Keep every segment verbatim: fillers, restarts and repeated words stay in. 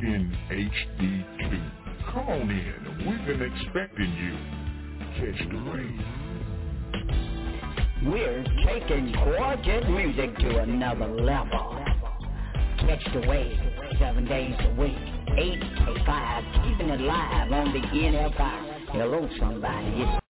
in H D two. Come on in. We've been expecting you. Catch the wave. We're taking gorgeous music to another level. Catch the wave, seven days a week, eight to five, keeping it live on the N F I. Hello, somebody. It's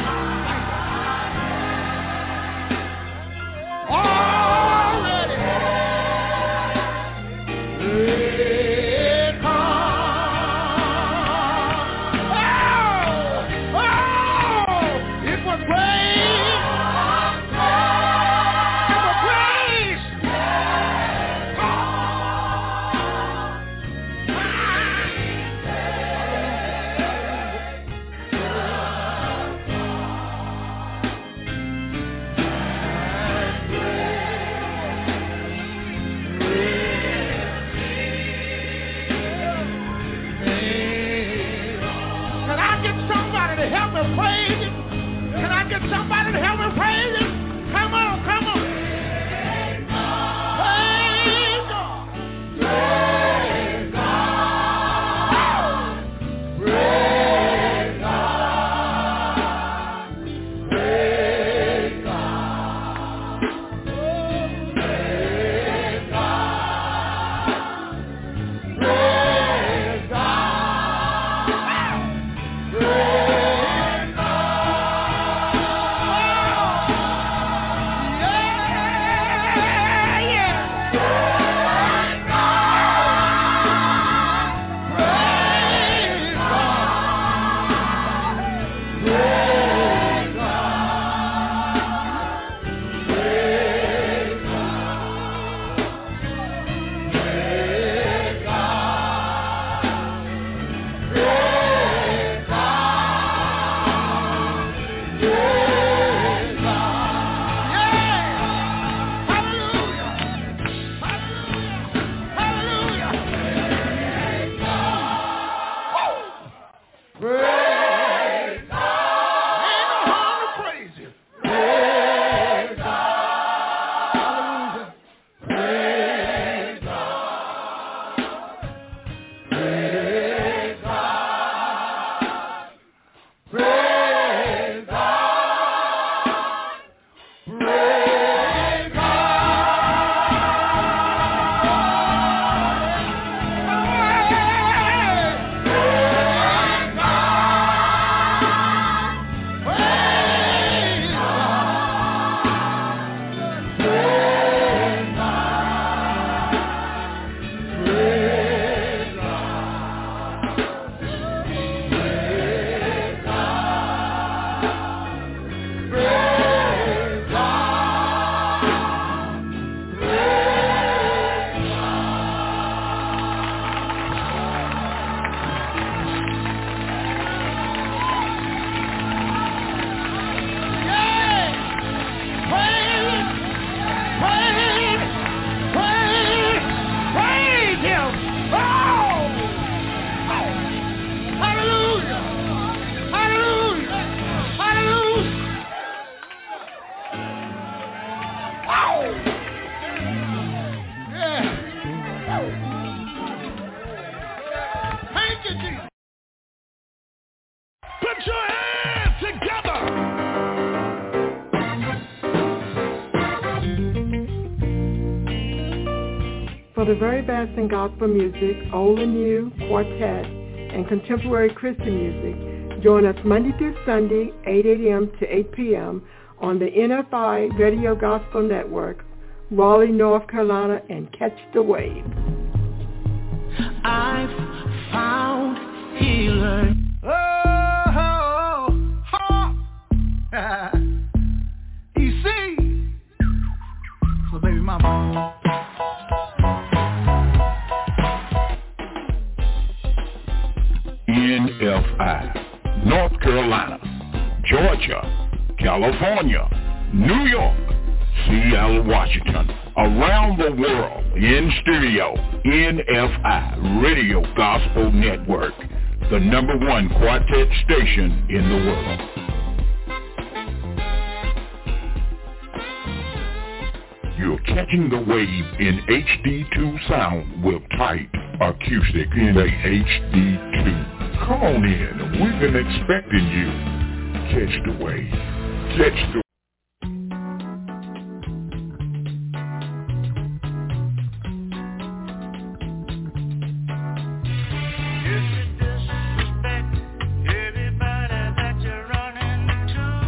For the very best in gospel music, old and new, quartet, and contemporary Christian music, join us Monday through Sunday, eight a.m. to eight p.m. on the N F I Radio Gospel Network, Raleigh, North Carolina, and catch the wave. I've found healer. Oh, oh, oh. E C. So baby mama. N F I, North Carolina, Georgia, California, New York, Seattle, Washington, around the world, in stereo, N F I Radio Gospel Network, the number one quartet station in the world. You're catching the wave in H D two sound with tight acoustic in a H D two. Come on in, we've been expecting you. Catch the wave. Catch the Everybody that you run into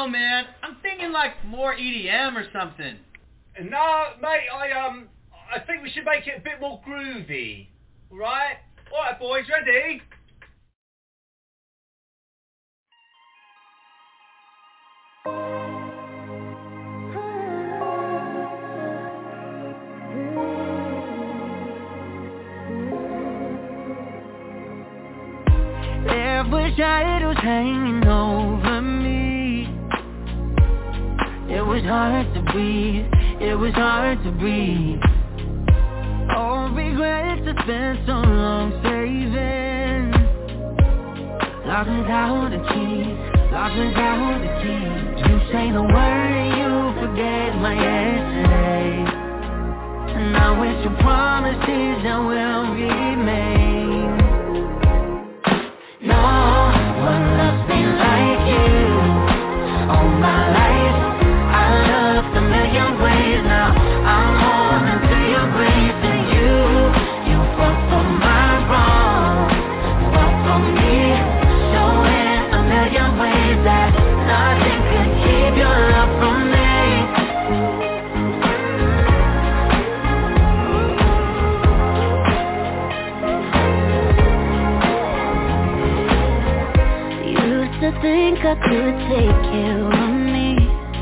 know, man. I'm thinking like more E D M or something. No, mate, I um, I think we should make it a bit more groovy. All right? All right, boys, ready? There were shadows hanging over me. It was hard to breathe. It was hard to breathe. Oh, regrets to spend so long saving. Lock without the keys. Lock without the keys. You say the word and you forget my yesterday. And I wish you promises that will remain. No one loves me like you. All my life I loved a million ways. Now I'm holding to your grace. And you, you fought for my wrong, fought for me, showing a million ways that nothing could keep your love from me. Think I could take care of me.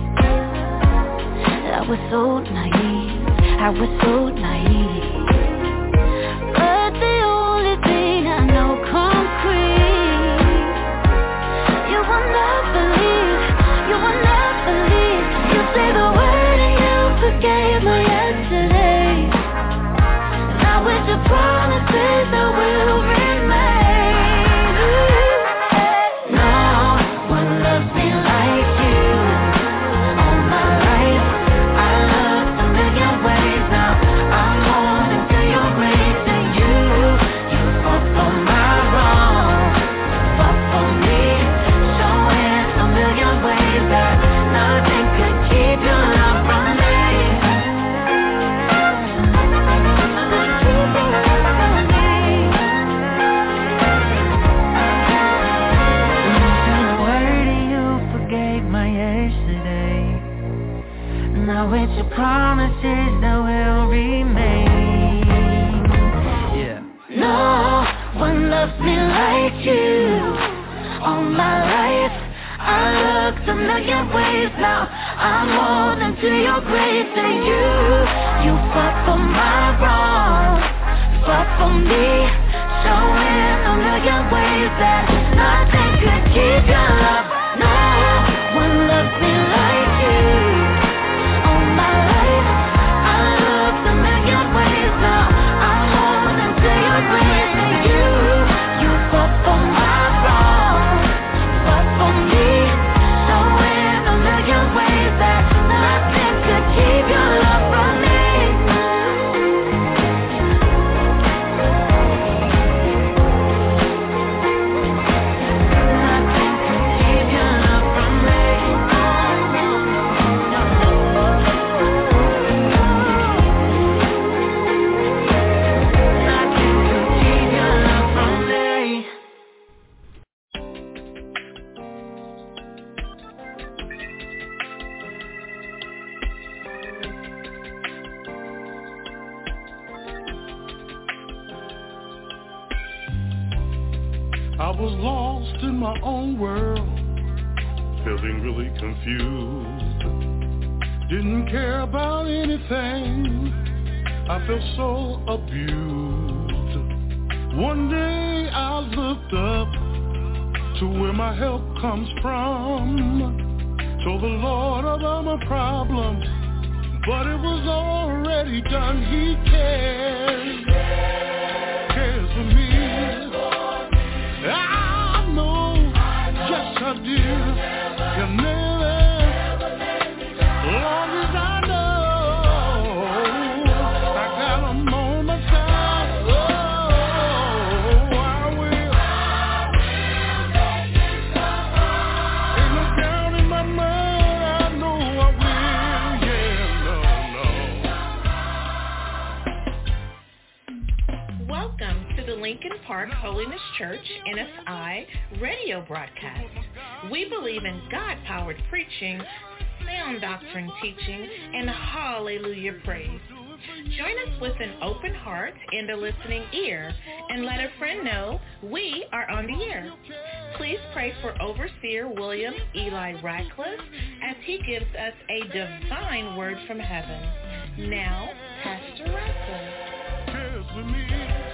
I was so naive, I was so naive. But the only thing I know concrete, you will never leave, you will never leave. You say the word and you forgave my yesterday. Now with your promises I will remain. With your promises that will remain. Yeah. No one loves me like you. All my life I looked a million ways. Now I'm holding to your grace. And you, you fought for my wrong, fought for me, showing a million ways that nothing could keep your love. No one loves me like you. I was lost in my own world, feeling really confused. Didn't care about anything, I felt so abused. One day I looked up to where my help comes from. Told the Lord about my problems, but it was already done. He cares, cares for me. I know, yes I do. He'll never, long as I know, I got him on my side. Oh, I will. Ain't no doubt in my mind, I know I will. Yeah, no, no. Welcome to the Lincoln Park Holiness Church, N S I, radio broadcast. We believe in God-powered preaching, sound doctrine teaching, and hallelujah praise. Join us with an open heart and a listening ear, and let a friend know we are on the air. Please pray for Overseer William Eli Ratcliffe as he gives us a divine word from heaven. Now, Pastor Ratcliffe. Cheers with me.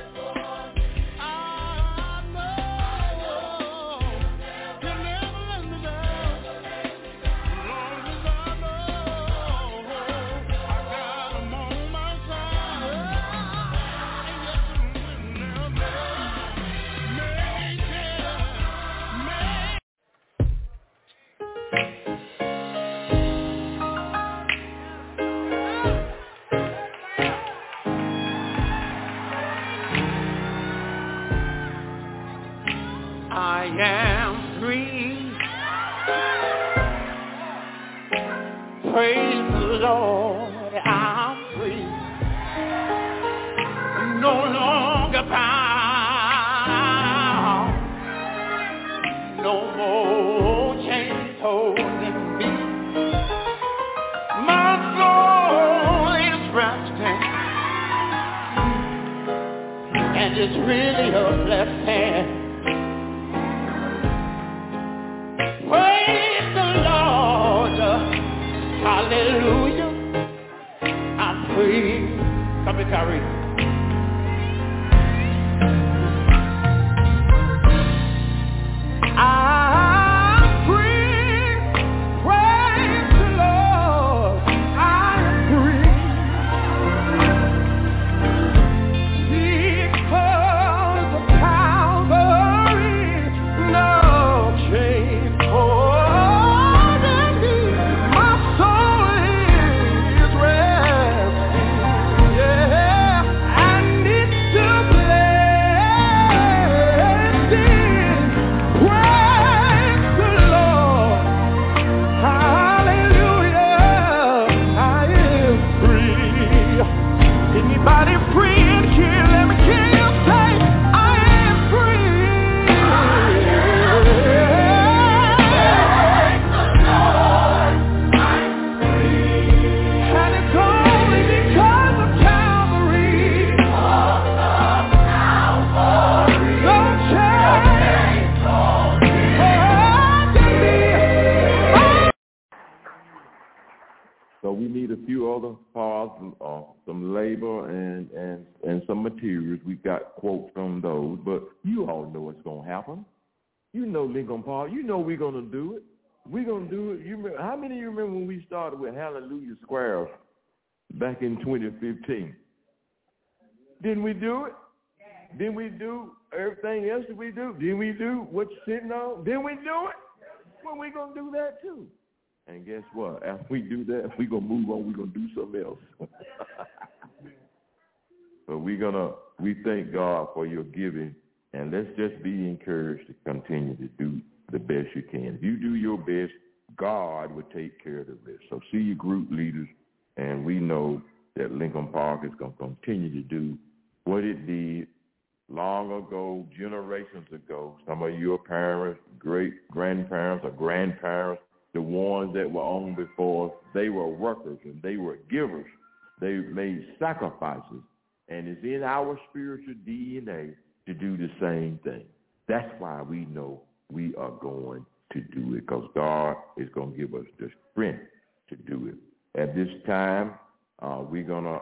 I am free. Praise the Lord, I'm free. No longer bound. No more chains holding me. My soul is resting, and it's really a blessing. Praise the Lord, hallelujah, I'm free. Come here, Kyrie. I'm free, praise the Lord, I'm free. Because of Calvary, no chain holding me. My soul is resting, yeah, and it's a blessing. Praise the Lord, hallelujah, I am free. Anybody free in here? Let me hear you say, I am free. And it's only because of Calvary. No chains holding me. So we need a few other parts, uh, some labor and, and, and some materials. We got quotes from those, but you all know what's going to happen. You know Lincoln Park. You know we're going to do it. We're going to do it. You remember, how many of you remember when we started with Hallelujah Square back in twenty fifteen? Didn't we do it? Didn't we do everything else that we do? Didn't we do what you're sitting on? Didn't we do it? Well, we're going to do that too. And guess what? After we do that, we're going to move on. We're going to do something else. But we're going to, we thank God for your giving, and let's just be encouraged to continue to do the best you can. If you do your best, God will take care of the rest. So see your group leaders, and we know that Lincoln Park is going to continue to do what it did long ago, generations ago. Some of your parents, great grandparents or grandparents, the ones that were on before us, they were workers and they were givers. They made sacrifices. And it's in our spiritual D N A to do the same thing. That's why we know we are going to do it, because God is going to give us the strength to do it. At this time, uh, we're gonna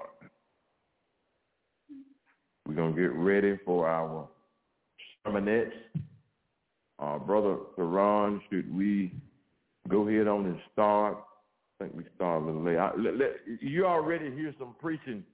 we're gonna get ready for our sermonettes. Uh, Brother Theron, should we go ahead on and start? I think we start a little late. I, let, let, you already hear some preaching.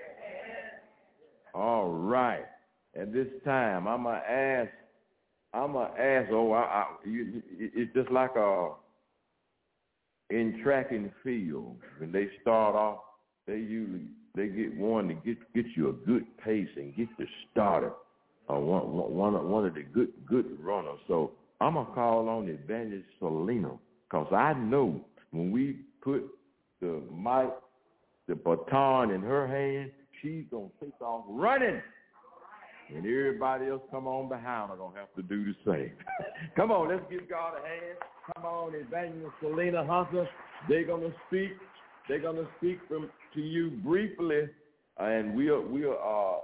All right. At this time, I'm gonna ask. I'm gonna ask. Oh, I, I, you, it's just like a in track and field. When they start off, they usually they get one to get get you a good pace and get you started. Uh, one one one of the good good runners. So I'm gonna call on Evangelist Selena, because I know when we put the mic, the baton in her hand, she's gonna take off running. And everybody else come on behind are going to have to do the same. Come on, let's give God a hand. Come on, Evangelist Selena Hunter. They're going to speak. They're going to speak from to you briefly, and we'll we'll uh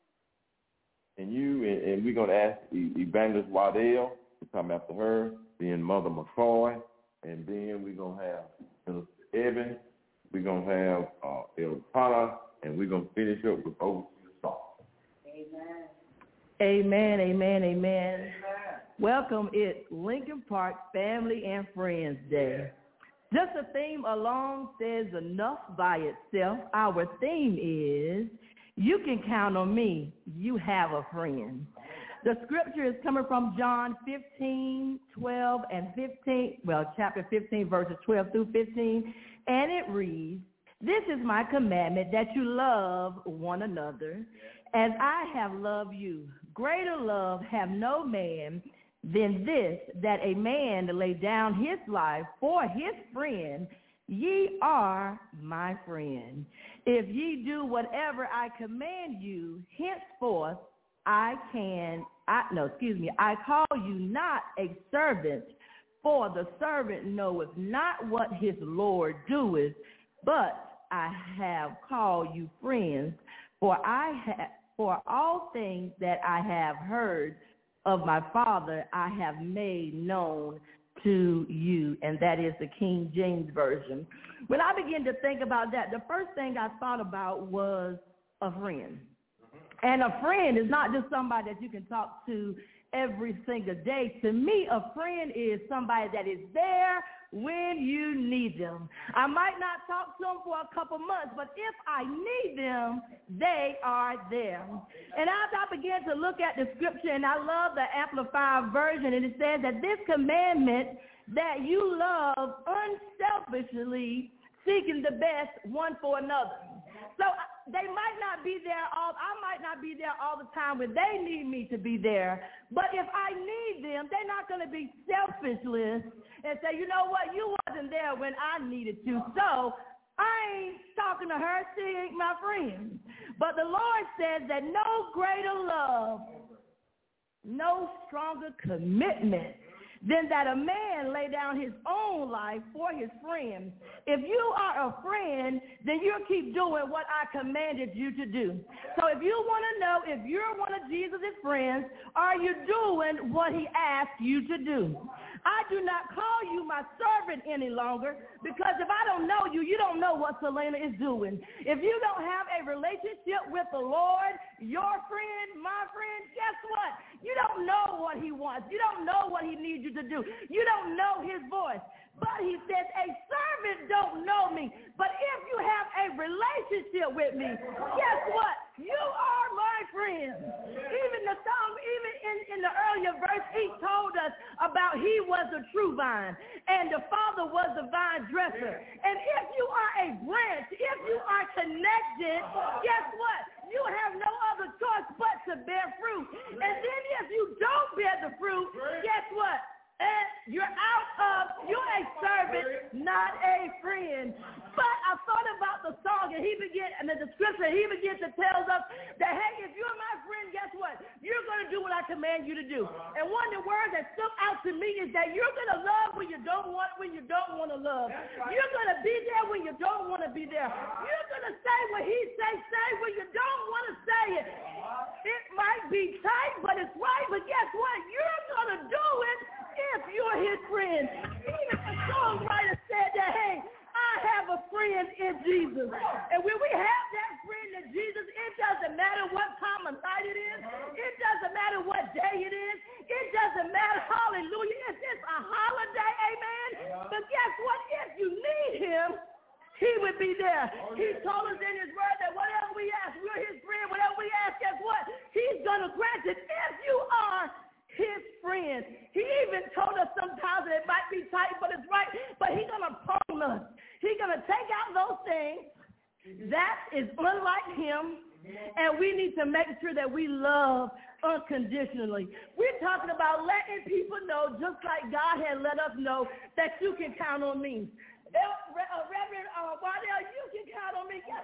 and you and, and we're going to ask Evangelist Waddell to come after her, then Mother McCoy, and then we're going to have Minister Evan. We're going to have uh, El Potter, and we're going to finish up with Overseer Saul. Amen. Amen, amen, amen. Amen. Welcome. It's Lincoln Park Family and Friends Day. Just a theme alone says enough by itself. Our theme is, you can count on me. You have a friend. The scripture is coming from John fifteen, twelve, and fifteen, well, chapter fifteen, verses twelve through fifteen, and it reads, this is my commandment, that you love one another as I have loved you. Greater love have no man than this, that a man lay down his life for his friend. Ye are my friend. If ye do whatever I command you, henceforth I can, I, no, excuse me, I call you not a servant, for the servant knoweth not what his Lord doeth, but I have called you friends, for I have, for all things that I have heard of my Father I have made known to you, and that is the King James Version. When I began to think about that, the first thing I thought about was a friend. And a friend is not just somebody that you can talk to every single day. To me, a friend is somebody that is there when you need them. I might not talk to them for a couple months, but if I need them, they are there. And as I began to look at the scripture, and I love the Amplified Version, and it says that this commandment, that you love unselfishly, seeking the best one for another. So they might not be there all, I might not be there all the time when they need me to be there. But if I need them, they're not going to be selfishless and say, you know what, you wasn't there when I needed you. So I ain't talking to her, she ain't my friend. But the Lord says that no greater love, no stronger commitment than that a man lay down his own life for his friend. If you are a friend, then you'll keep doing what I commanded you to do. So if you want to know if you're one of Jesus' friends, are you doing what he asked you to do? I do not call you my servant any longer, because if I don't know you, you don't know what Selena is doing. If you don't have a relationship with the Lord, your friend, my friend, guess what? You don't know what he wants. You don't know what he needs you to do. You don't know his voice. But he says, a servant don't know me. But if you have a relationship with me, guess what? You are my friend. Even the song, even in, in the earlier verse, he told us about he was the true vine, and the Father was the vine dresser. And if you are a branch, if you are connected, guess what? You have no other choice but to bear fruit. And then if you don't bear the fruit, guess what? And you're out of, you're a servant, not a friend. But I thought about the song, and he began, and the scripture, he began to tell us that, hey, if you're my friend, guess what? You're going to do what I command you to do. And one of the words that stuck out to me is that you're going to love when you don't want, when you don't want to love. You're going to be there when you don't want to be there. You're going to say what he say, say when you don't want to say it. It might be tight, but it's right. But guess what? You're going to do it if you're his friend. Even the songwriter said that, hey, I have a friend in Jesus. And when we have that friend in Jesus, it doesn't matter what time of night it is. It doesn't matter what day it is. It doesn't matter, hallelujah. If it's a holiday, amen. But guess what? If you need him, he would be there. He told us in his word that whatever we ask, we're his friend. Whatever we ask, guess what? He's going to grant it if you are his friend. He even told us sometimes that it might be tight, but it's right. But he's going to prune us. He's going to take out those things that is unlike him, and we need to make sure that we love unconditionally. We're talking about letting people know, just like God had let us know, that you can count on me. Uh, Reverend uh, Waddell, you can count on me. Guess what?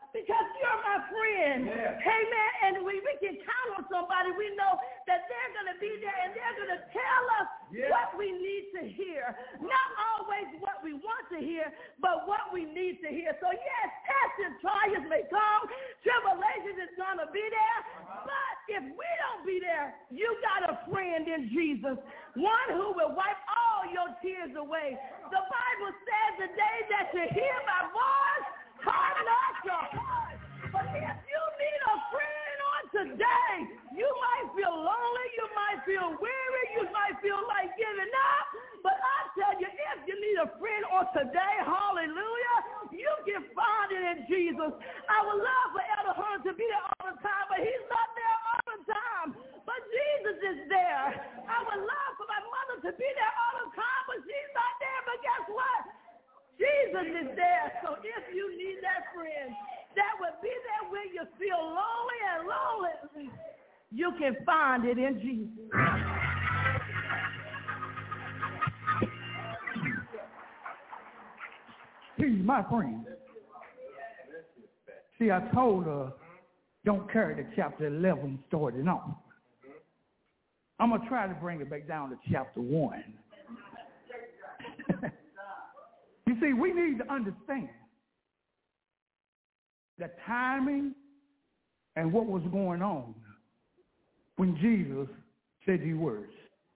because you're my friend. Yeah. Amen. And we, we can count on somebody. We know that they're going to be there and they're going to tell us yeah. what we need to hear. Not always what we want to hear, but what we need to hear. So yes, tests and trials may come. Tribulation is going to be there. But if we don't be there, you got a friend in Jesus. One who will wipe all your tears away. The Bible says the day that you hear my voice, harden not your heart. But if you need a friend on today, you might feel lonely, you might feel weary, you might feel like giving up. But I tell you, if you need a friend on today, hallelujah, you can find it in Jesus. I would love for Elder Hunter to be there all the time, but he's not there all the time. But Jesus is there. I would love for my mother to be there all the time, but she's not there. But guess what? Jesus is there. So if you need that friend that would be there when you feel lonely and lonely, you can find it in Jesus. He's my friend. See, I told her, don't carry the chapter eleven starting on. I'm going to try to bring it back down to chapter one. You see, we need to understand the timing and what was going on when Jesus said these words.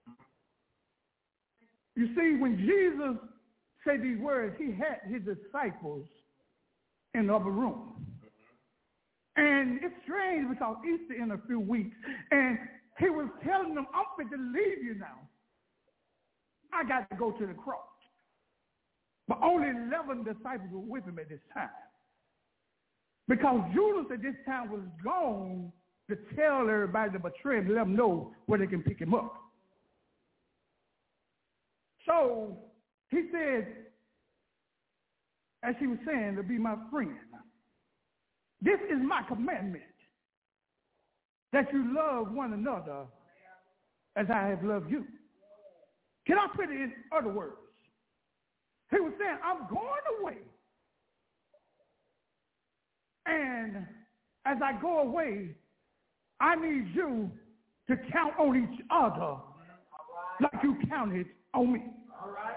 You see, when Jesus said these words, he had his disciples in the upper room. And it's strange because Easter in a few weeks, and he was telling them, I'm fit to leave you now. I got to go to the cross. But only eleven disciples were with him at this time. Because Judas at this time was gone to tell everybody to betray him, let them know where they can pick him up. So he said, as he was saying, to be my friend, this is my commandment, that you love one another as I have loved you. Can I put it in other words? He was saying, I'm going away. And as I go away, I need you to count on each other like you counted on me. All right.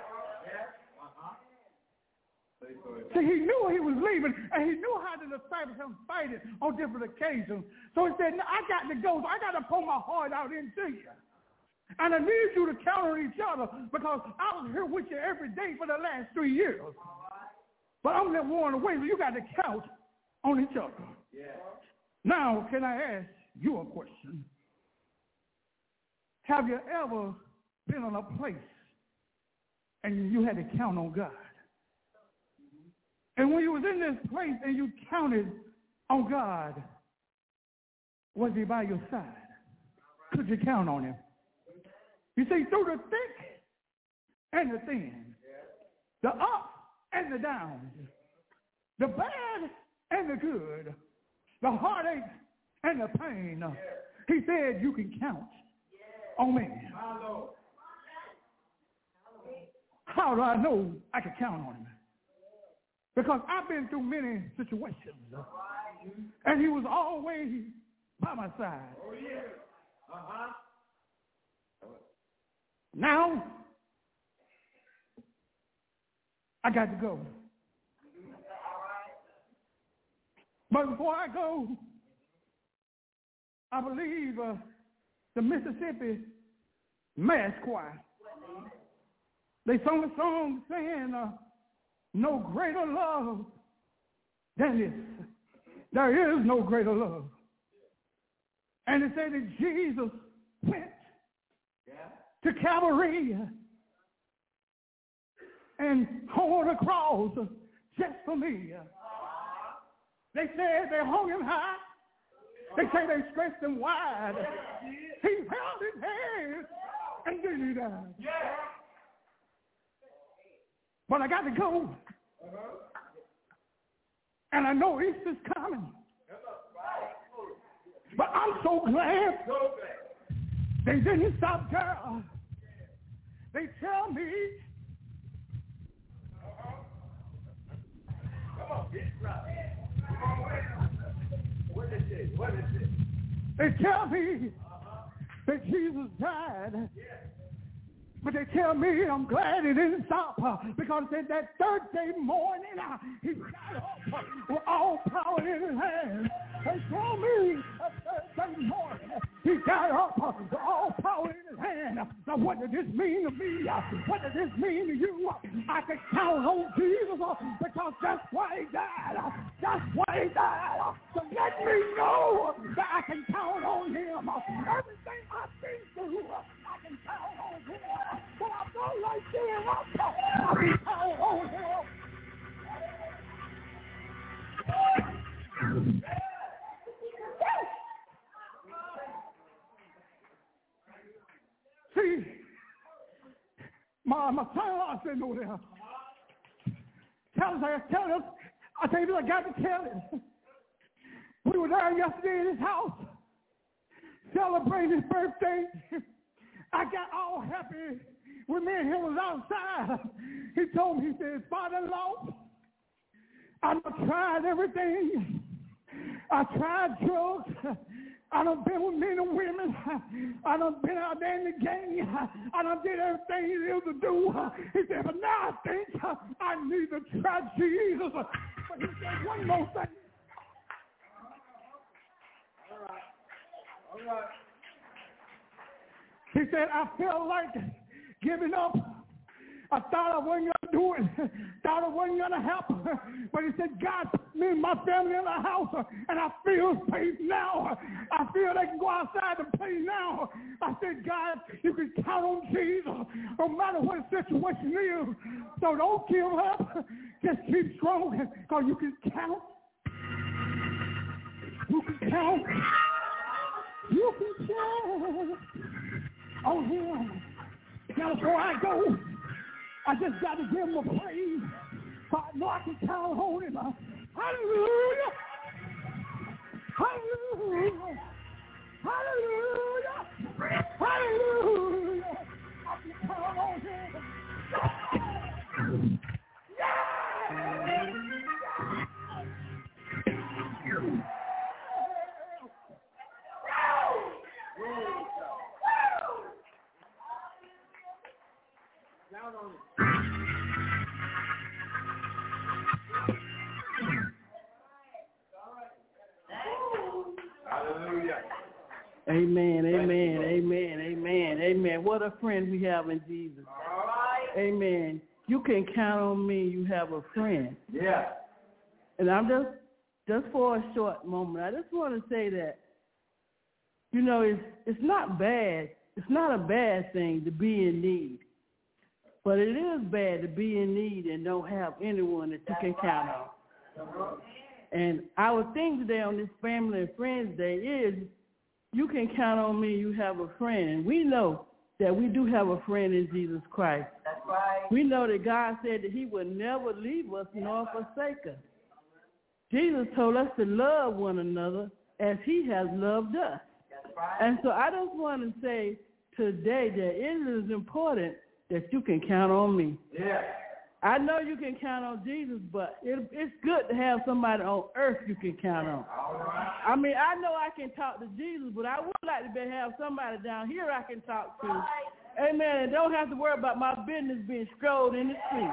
See, he knew he was leaving, and he knew how the disciples have fighted on different occasions. So he said, no, I got to go. So I got to pour my heart out into you. And I need you to count on each other because I was here with you every day for the last three years. But I'm never worn away, so you got to count on each other. Yeah. Now, can I ask you a question? Have you ever been in a place and you had to count on God? And when you was in this place and you counted on God, was he by your side? Could you count on him? You see, through the thick and the thin, the up and the downs, the bad and the good, the heartache and the pain, he said you can count on me. How do I know I can count on him? Because I've been through many situations, and he was always by my side. Oh, yeah. Uh-huh. Now, I got to go. But before I go, I believe uh, the Mississippi Mass Choir, they sung a song saying, uh, no greater love than this. There is no greater love. And it said that Jesus went to Calvary and hung on the cross just for me. They said they hung him high. They say they stretched him wide. He held his head and then he died. But I got to go. And I know Easter's coming. But I'm so glad they didn't stop there. They tell me, come on, get right. What is it? What is it? They tell me that Jesus died. But they tell me I'm glad it didn't stop uh, because it said that Thursday morning uh, he got up uh, with all power in his hand. They tell me that Thursday morning he got up uh, with all power in his hand. Now what does this mean to me? Uh, what does this mean to you? Uh, I can count on Jesus uh, because that's why he died. Uh, that's why he died. Uh, so let me know that I can count on him. Uh, everything I've been through, uh, I can count on him. But I don't like being up. I can count on him. See, my, my son-in-law sitting over there. Tell us, I tell us, I tell you, I got to tell it. We were there yesterday in his house, celebrating his birthday. I got all happy when me and him was outside. He told me, he said, Father-in-law, I done tried everything. I tried drugs. I done been with men and women. I done been out there in the gang. I done did everything he was to do. He said, but now I think I need to try Jesus. But he said one more thing. All right. All right. He said, I feel like giving up. I thought I wasn't going to do it. Thought I wasn't going to help. But he said, God put me and my family in the house, and I feel safe now. I feel they can go outside and play now. I said, God, you can count on Jesus no matter what the situation is. So don't give up. Just keep strong because you can count. You can count. You can count on him. Now before I go, I just got to give him a praise. So I know I can count on him. Hallelujah. Hallelujah. Hallelujah. Hallelujah. I can count on him. Yeah. Hallelujah. Amen, amen, amen, amen, amen. What a friend we have in Jesus. Amen. You can count on me. You have a friend. Yeah. And I'm just, just for a short moment, I just want to say that, you know, it's it's not bad. It's not a bad thing to be in need. But it is bad to be in need and don't have anyone that you can count on. And our thing today on this Family and Friends Day is you can count on me, you have a friend. And we know that we do have a friend in Jesus Christ. That's right. We know that God said that he would never leave us nor forsake us. Jesus told us to love one another as he has loved us. That's right. And so I just want to say today that it is important that you can count on me. Yeah. I know you can count on Jesus, but it, it's good to have somebody on earth you can count on. All right. I mean, I know I can talk to Jesus, but I would like to be, have somebody down here I can talk to. Right. Amen. And don't have to worry about my business being strolled in the street.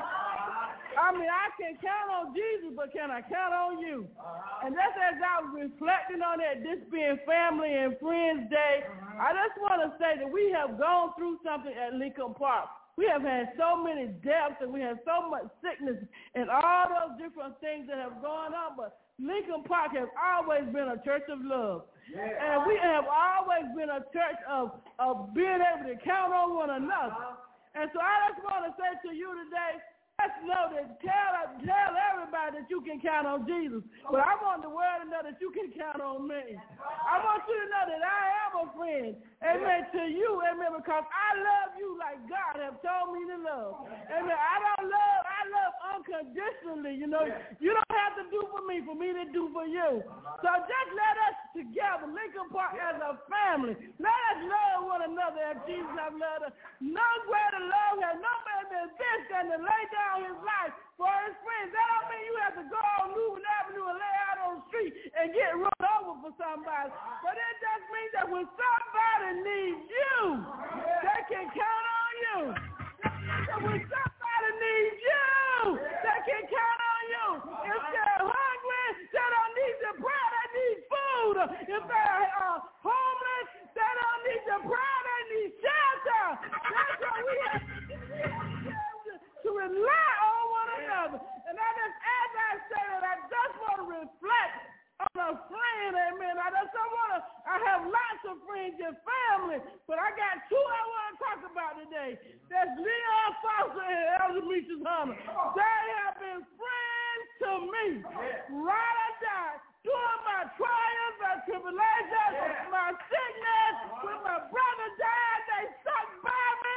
I mean, I can count on Jesus, but can I count on you? And that's as I was reflecting on that, this being Family and Friends Day, I just want to say that we have gone through something at Lincoln Park. We have had so many deaths and we have so much sickness and all those different things that have gone on, but Lincoln Park has always been a church of love. Yeah. And we have always been a church of, of being able to count on one another. And so I just want to say to you today, let's know that tell, tell everybody that you can count on Jesus. But I want the world to know that you can count on me. I want you to know that I am a friend. Amen to you. Amen. Because I love you like God has told me to love. Amen. I don't love, I love unconditionally. You know, you don't have to do for me, for me to do for you. So just let us together, Lincoln Park as a family, let us love one another as Jesus has loved us. No greater love has no man than this than to lay down his life for his friends. That don't mean you have to go on Newman Avenue and lay out on the street and get run over for somebody. But it just means that when somebody needs you, they can count on you. So when somebody needs you, they can count on you. If they're hungry, they don't need your bread, they need food. If they're uh, homeless, they don't need your bread, they need shelter. That's what we have to rely on one another. And I just, as I say that, I just want to reflect on a friend, amen. I just don't want to, I have lots of friends and family, but I got two I want to talk about today. That's Leon Foster and Elder Meechus Hunter. They have been friends to me, right or die, during my trials, my tribulations, my sickness. When my brother died, they stuck by me.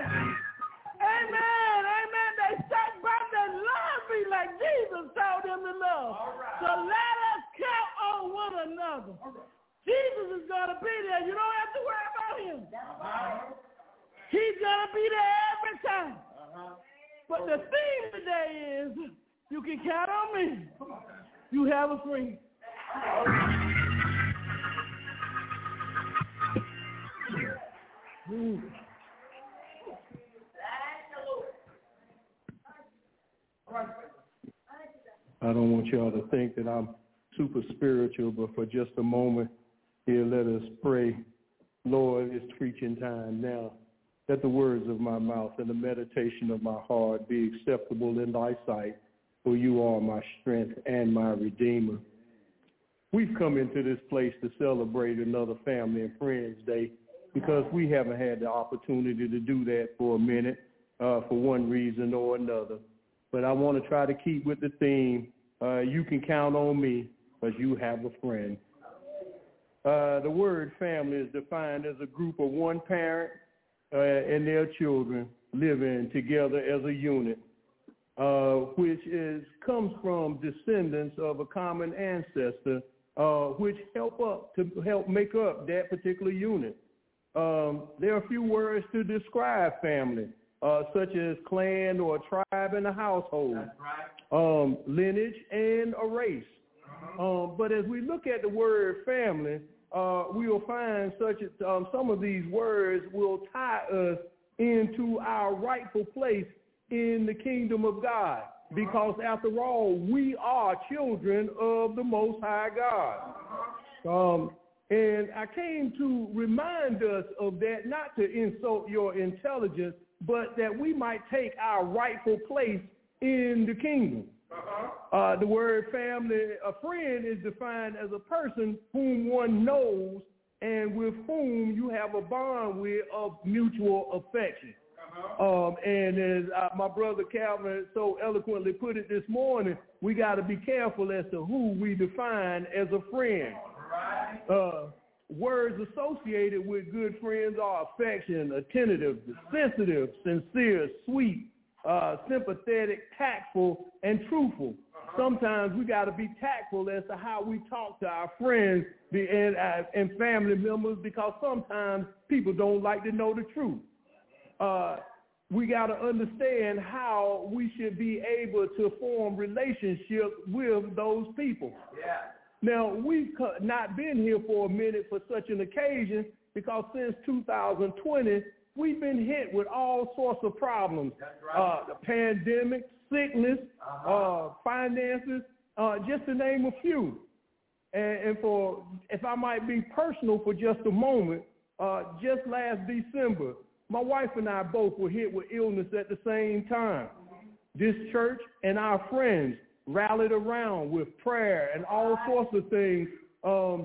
Amen, amen. They stuck by me. They love me like Jesus told them to love. Right. So let us count on one another. Right. Jesus is going to be there. You don't have to worry about him. Uh-huh. He's going to be there every time. Uh-huh. But the theme today is you can count on me. You have a friend. Mm. I don't want y'all to think that I'm super spiritual, but for just a moment, here, let us pray. Lord, it's preaching time now. Let the words of my mouth and the meditation of my heart be acceptable in thy sight, for you are my strength and my Redeemer. We've come into this place to celebrate another Family and Friends Day because we haven't had the opportunity to do that for a minute uh, for one reason or another. But I want to try to keep with the theme, uh, you can count on me because you have a friend. Uh, the word family is defined as a group of one parent uh, and their children living together as a unit, uh, which is comes from descendants of a common ancestor, uh, which help up to help make up that particular unit. Um, there are a few words to describe family. Uh, such as clan or a tribe and a household, That's right. um, lineage and a race. Uh-huh. Um, but as we look at the word family, uh, we will find such as, um, some of these words will tie us into our rightful place in the kingdom of God. Uh-huh. Because after all, we are children of the Most High God. Uh-huh. Um, and I came to remind us of that, not to insult your intelligence, but that we might take our rightful place in the kingdom. Uh-huh. Uh, the word family, a friend is defined as a person whom one knows and with whom you have a bond with of mutual affection. Uh-huh. Um, and as uh, my brother Calvin so eloquently put it this morning, we got to be careful as to who we define as a friend. Right. Uh, Words associated with good friends are affection, attentive, sensitive, sincere, sweet, uh, sympathetic, tactful, and truthful. Uh-huh. Sometimes we got to be tactful as to how we talk to our friends and, uh, and family members because sometimes people don't like to know the truth. Uh, we got to understand how we should be able to form relationships with those people. Yeah. Now, we've not been here for a minute for such an occasion because since two thousand twenty, we've been hit with all sorts of problems. That's right. Uh, the pandemic, sickness, uh-huh. uh, finances, uh, just to name a few. And, and for, if I might be personal for just a moment, uh, just last December, my wife and I both were hit with illness at the same time. This church and our friends rallied around with prayer and all sorts of things, um,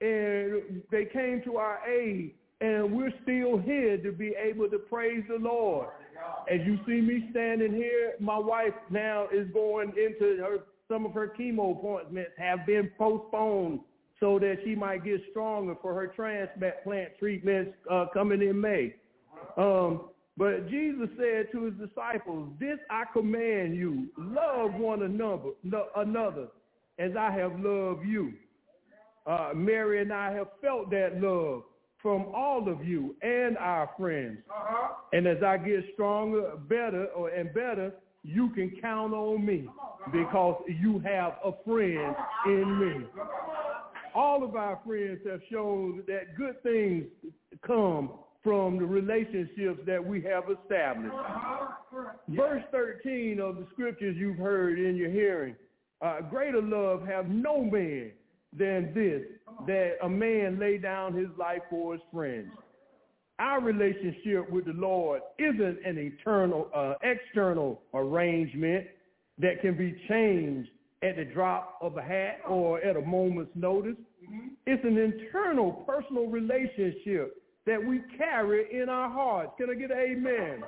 and they came to our aid, and we're still here to be able to praise the Lord. As you see me standing here, my wife now is going into her, some of her chemo appointments have been postponed so that she might get stronger for her transplant treatments uh, coming in May. Um, But Jesus said to his disciples, this I command you, love one another, no, another as I have loved you. Uh, Mary and I have felt that love from all of you and our friends. Uh-huh. And as I get stronger, better, or and better, you can count on me because you have a friend in me. All of our friends have shown that good things come from the relationships that we have established. Verse thirteen of the scriptures you've heard in your hearing, uh, greater love have no man than this, that a man lay down his life for his friends. Our relationship with the Lord isn't an eternal, uh, external arrangement that can be changed at the drop of a hat or at a moment's notice. It's an internal, personal relationship that we carry in our hearts. Can I get an amen?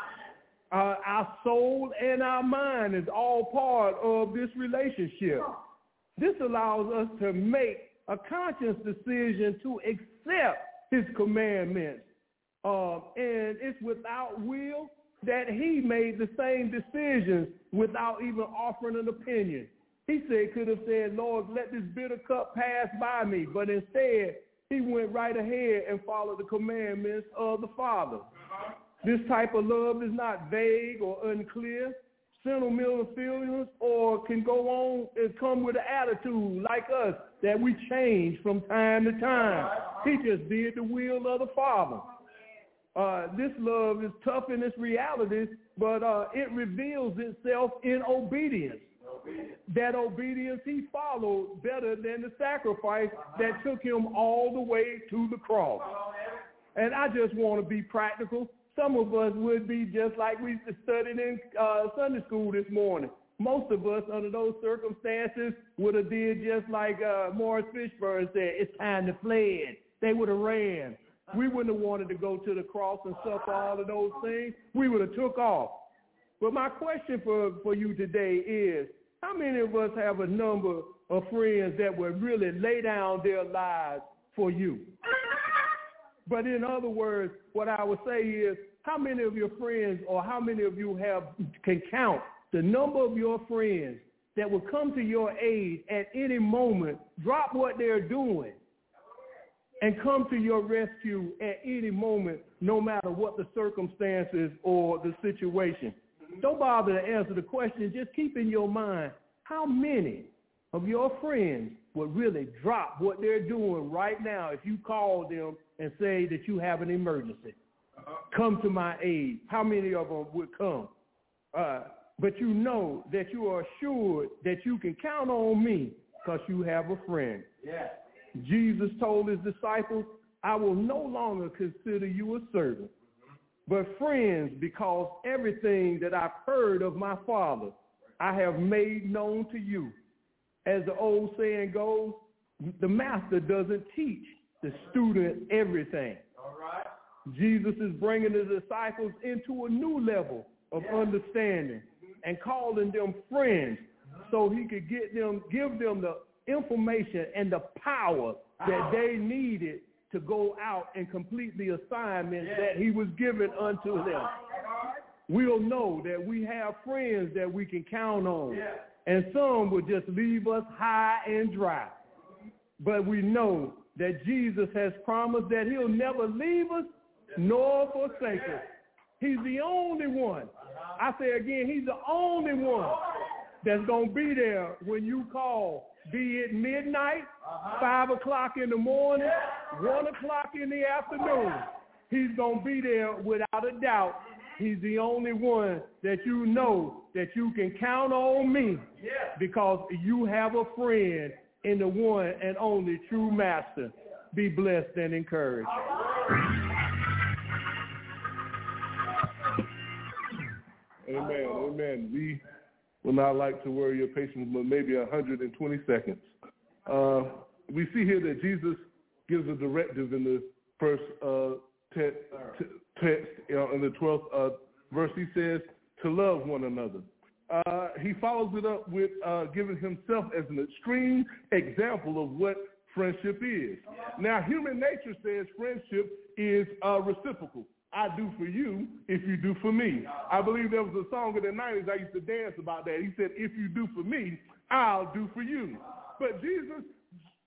Uh, our soul and our mind is all part of this relationship. This allows us to make a conscious decision to accept his commandments. Uh, and it's without will that he made the same decisions without even offering an opinion. He said, could have said, Lord, let this bitter cup pass by me. But instead, he went right ahead and followed the commandments of the Father. This type of love is not vague or unclear, sentimental feelings, or can go on and come with an attitude like us that we change from time to time. He just did the will of the Father. Uh, this love is tough in its realities, but uh, it reveals itself in obedience. That obedience he followed better than the sacrifice that took him all the way to the cross. And I just want to be practical. Some of us would be just like we studied in uh, Sunday school this morning. Most of us, under those circumstances, would have did just like uh, Morris Fishburne said, it's time to fled. They would have ran. We wouldn't have wanted to go to the cross and suffer all of those things. We would have took off. But my question for, for you today is, how many of us have a number of friends that would really lay down their lives for you? But in other words, what I would say is, how many of your friends or how many of you have can count the number of your friends that will come to your aid at any moment, drop what they're doing, and come to your rescue at any moment, no matter what the circumstances or the situation? Don't bother to answer the question. Just keep in your mind, how many of your friends would really drop what they're doing right now if you call them and say that you have an emergency? Uh-huh. Come to my aid. How many of them would come? Uh, but you know that you are assured that you can count on me because you have a friend. Yeah. Jesus told his disciples, I will no longer consider you a servant, but friends, because everything that I've heard of my Father, I have made known to you. As the old saying goes, the master doesn't teach the student everything. All right. Jesus is bringing the disciples into a new level of yeah. understanding and calling them friends so he could get them, give them the information and the power that they needed to go out and complete the assignments yeah. that he was given unto them. We'll know that we have friends that we can count on, yeah. and some will just leave us high and dry. But we know that Jesus has promised that he'll never leave us nor forsake us. He's the only one. I say again, he's the only one that's going to be there when you call, be it midnight, five o'clock in the morning, one o'clock in the afternoon. He's going to be there without a doubt. He's the only one that you know that you can count on me because you have a friend in the one and only true master. Be blessed and encouraged. Amen. Amen. We will not like to worry your patience, but maybe one hundred twenty seconds. Uh, we see here that Jesus gives a directive in the first uh, te- te- text, you know, in the twelfth uh, verse. He says to love one another. Uh, he follows it up with uh, giving himself as an extreme example of what friendship is. Now, human nature says friendship is uh, reciprocal. I do for you if you do for me. I believe there was a song in the nineties I used to dance about that. He said, if you do for me, I'll do for you. But Jesus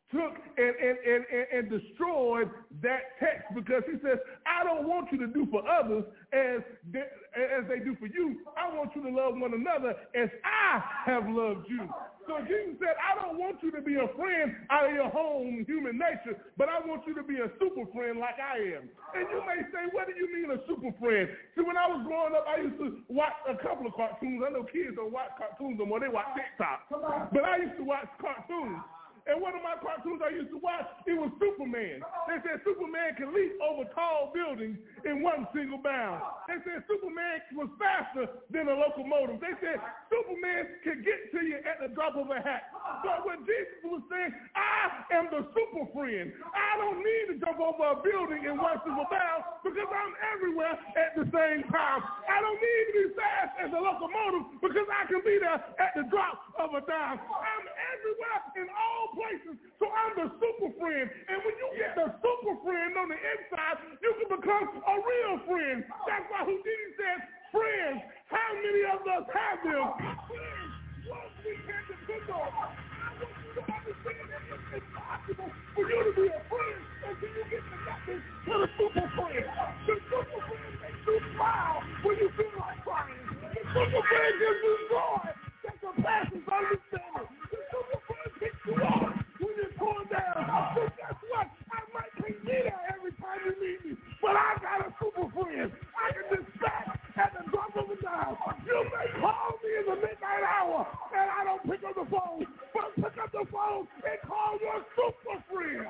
took and, and, and, and, and destroyed that text because he says, I don't want you to do for others as they, as they do for you. I want you to love one another as I have loved you. So Jesus said, I don't want you to be a friend out of your home human nature, but I want you to be a super friend like I am. And you may say, what do you mean a super friend? See, when I was growing up, I used to watch a couple of cartoons. I know kids don't watch cartoons no more. They watch TikTok. But I used to watch cartoons. And one of my cartoons I used to watch, it was Superman. They said Superman can leap over tall buildings in one single bound. They said Superman was faster than a locomotive. They said Superman can get to you at the drop of a hat. But when Jesus was saying, I am the super friend. I don't need to jump over a building in one single bound because I'm everywhere at the same time. I don't need to be fast as a locomotive because I can be there at the drop of a dime. I'm everywhere in all places, so I'm the super friend. And when you get the super friend on the inside, you can become a real friend. That's why Houdini said, friends, how many of us have them? Friends, once we can depend on. I want you to understand that it's impossible for you to be a friend until you get connected to the super friend. The super friend makes you smile when you feel like crying. The super friend gives you joy that surpasses understanding. The super friend picks you up when you're torn down. But guess what? I might can't be there every time you need me, but I got a super friend. I can dispatch at the drop of a dime. You may call me in the midnight hour, and I don't pick up the phone, but pick up the phone and call your super friend.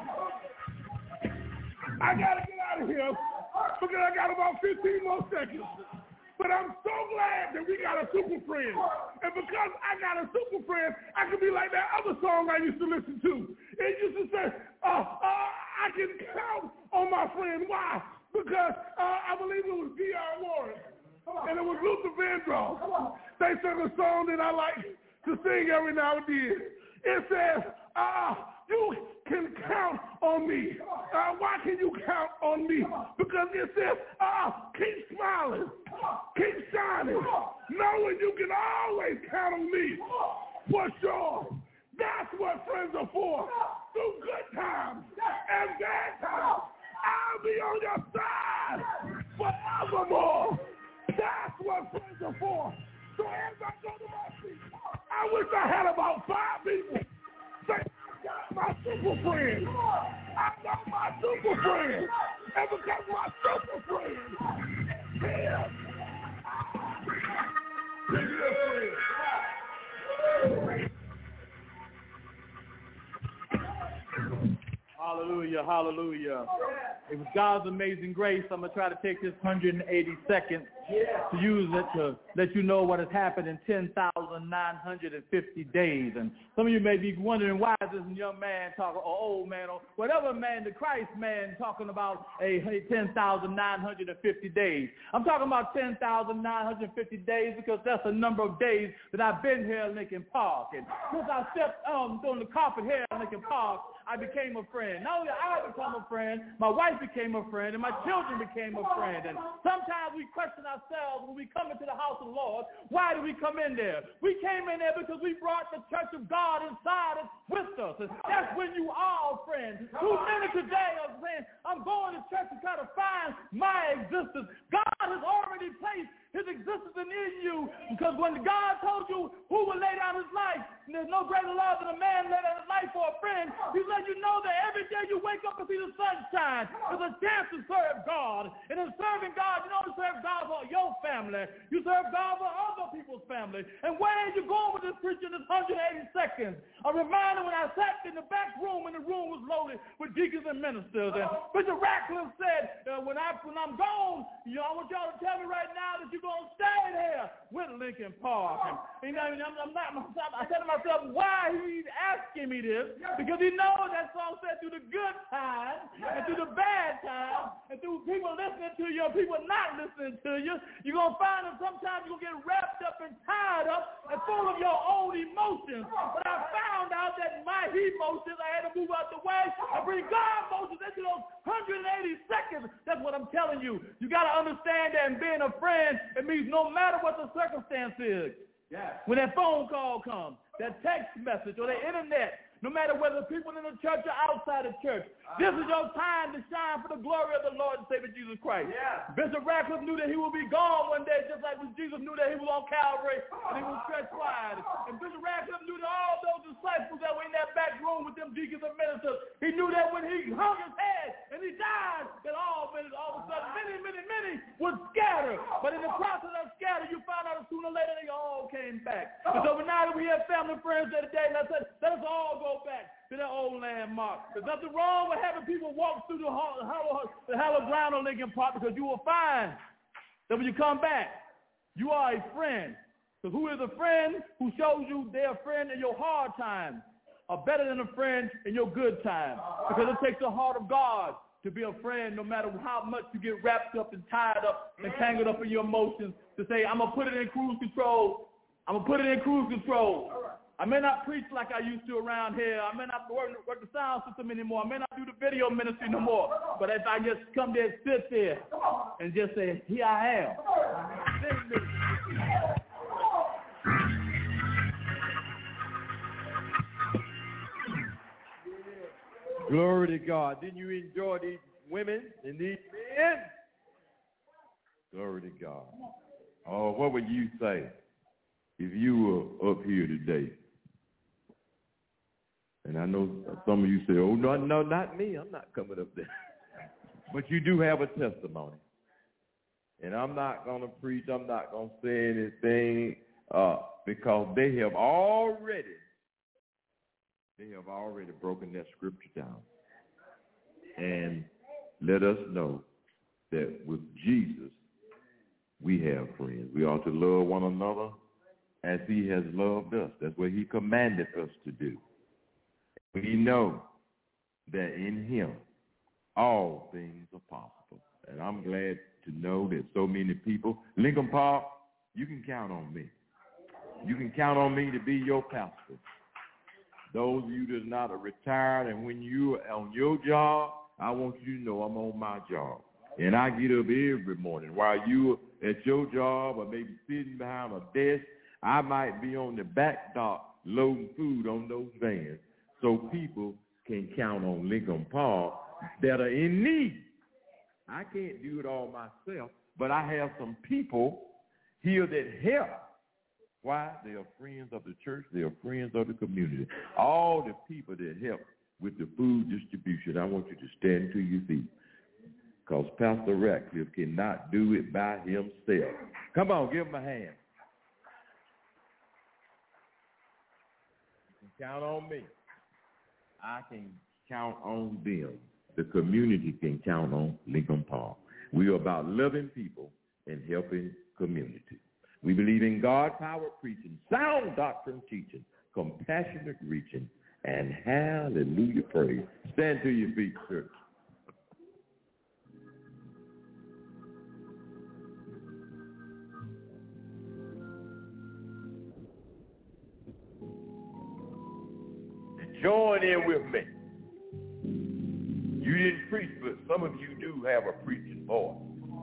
I gotta get out of here because I got about fifteen more seconds. But I'm so glad that we got a super friend. And because I got a super friend, I can be like that other song I used to listen to. It used to say, uh, uh, I can count on my friend. Why? Because uh, I believe it was D R Warren. And it was Luther Vandross. They sang a song that I like to sing every now and then. It says, uh, you can count on me. Uh, why can you count on me? Because it says, uh, keep smiling, keep shining, knowing you can always count on me. For sure. That's what friends are for. Through good times and bad times, I'll be on your side forevermore. That's what friends are for. So as I go to my seat, I wish I had about five people say, I got my super friend. I got my super friend. And because my super friend is here, Hallelujah, hallelujah. It was God's amazing grace. I'm going to try to take this one hundred eighty seconds to use it to let you know what has happened in ten thousand nine hundred fifty days. And some of you may be wondering, why is this young man talking, or old man, or whatever man, the Christ man, talking about a ten thousand nine hundred fifty days. I'm talking about ten thousand nine hundred fifty days because that's the number of days that I've been here in Lincoln Park. And since I stepped um, on the carpet here in Lincoln Park, I became a friend. Not only I became a friend, my wife became a friend, and my children became a friend. And sometimes we question ourselves when we come into the house of the Lord, why did we come in there? We came in there because we brought the church of God inside us with us. And that's when you are a friend. Too many today are saying, I'm going to church to try to find my existence. God has already placed his existence in you, because when God told you who would lay down his life, and there's no greater love than a man lay down his life for a friend, he let you know that every day you wake up and see the sunshine, there's a chance to serve God. And in serving God, you don't serve God for your family, you serve God for other people's family. And where are you going with this preaching this one hundred eighty seconds? A reminder when I sat in the back room and the room was loaded with deacons and ministers. And Bishop Ratcliffe said, uh, when, I, when I'm gone, you know, I want y'all to tell me right now that you're going to stay there with Lincoln Park. And, you know, I'm, I'm not myself. I said to myself, why he's asking me this? Because he knows that song said through the good times and through the bad times and through people listening to you or people not listening to you, you're going to find that sometimes you're going to get wrapped up and tied up and full of your own emotions. But I found out that my emotions, I had to move out the way and bring God emotions into those one hundred eighty seconds. That's what I'm telling you. You got to understand that in being a friend, it means no matter what the circumstance is, yeah. When that phone call comes, that text message or the internet no matter whether people in the church or outside the church. This is your time to shine for the glory of the Lord and Savior Jesus Christ. Yeah. Bishop Radcliffe knew that he would be gone one day, just like when Jesus knew that he was on Calvary and he was stretched wide. And Bishop Radcliffe knew that all those disciples that were in that back room with them deacons and ministers, he knew that when he hung his head and he died, that all, all of a sudden many, many, many would scatter. But in the process of scatter, you found out that sooner or later they all came back. And so now that we have family friends there today, let's, let us all go back to that old landmark. There's nothing wrong with having people walk through the hollow, the hollow ground on Lincoln Park, because you will find that when you come back, you are a friend. Because who is a friend who shows you they're a friend in your hard times are better than a friend in your good times. Because it takes the heart of God to be a friend no matter how much you get wrapped up and tied up and tangled up in your emotions, to say, I'm going to put it in cruise control. I'm going to put it in cruise control. I may not preach like I used to around here. I may not work, work the sound system anymore. I may not do the video ministry no more. But if I just come there and sit there and just say, here I am. Glory to God. Didn't you enjoy these women and these men? Glory to God. Oh, what would you say if you were up here today? And I know some of you say, oh, no, no, not me. I'm not coming up there. But you do have a testimony. And I'm not going to preach. I'm not going to say anything uh, because they have already, they have already broken that scripture down and let us know that with Jesus, we have friends. We ought to love one another as he has loved us. That's what he commanded us to do. We know that in him, all things are possible. And I'm glad to know that so many people, Lincoln Park, you can count on me. You can count on me to be your pastor. Those of you that are not retired, and when you're on your job, I want you to know I'm on my job. And I get up every morning while you're at your job or maybe sitting behind a desk. I might be on the back dock loading food on those vans so people can count on Lincoln Park that are in need. I can't do it all myself, but I have some people here that help. Why? They are friends of the church. They are friends of the community. All the people that help with the food distribution, I want you to stand to your feet because Pastor Radcliffe cannot do it by himself. Come on, give him a hand. You can count on me. I can count on them. The community can count on Lincoln Park. We are about loving people and helping community. We believe in God-powered preaching, sound doctrine teaching, compassionate reaching, and hallelujah praise. Stand to your feet, church. Join in with me. You didn't preach, but some of you do have a preaching voice.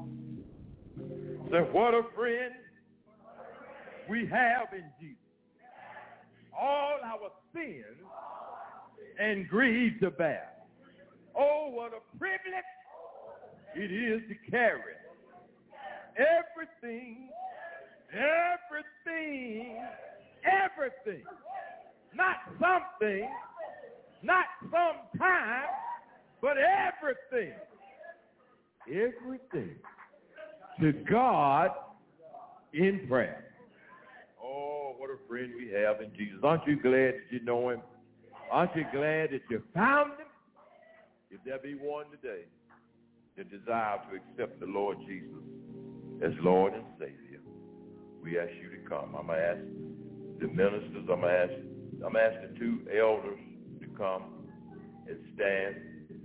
So what a friend we have in Jesus. All our sins and grief to bear. Oh, what a privilege it is to carry everything, everything, everything. Not something, not sometime, but everything. Everything to God in prayer. Oh, what a friend we have in Jesus. Aren't you glad that you know him? Aren't you glad that you found him? If there be one today that desire to accept the Lord Jesus as Lord and Savior, we ask you to come. I'm going to ask the ministers, I'm going to ask I'm asking two elders to come and stand.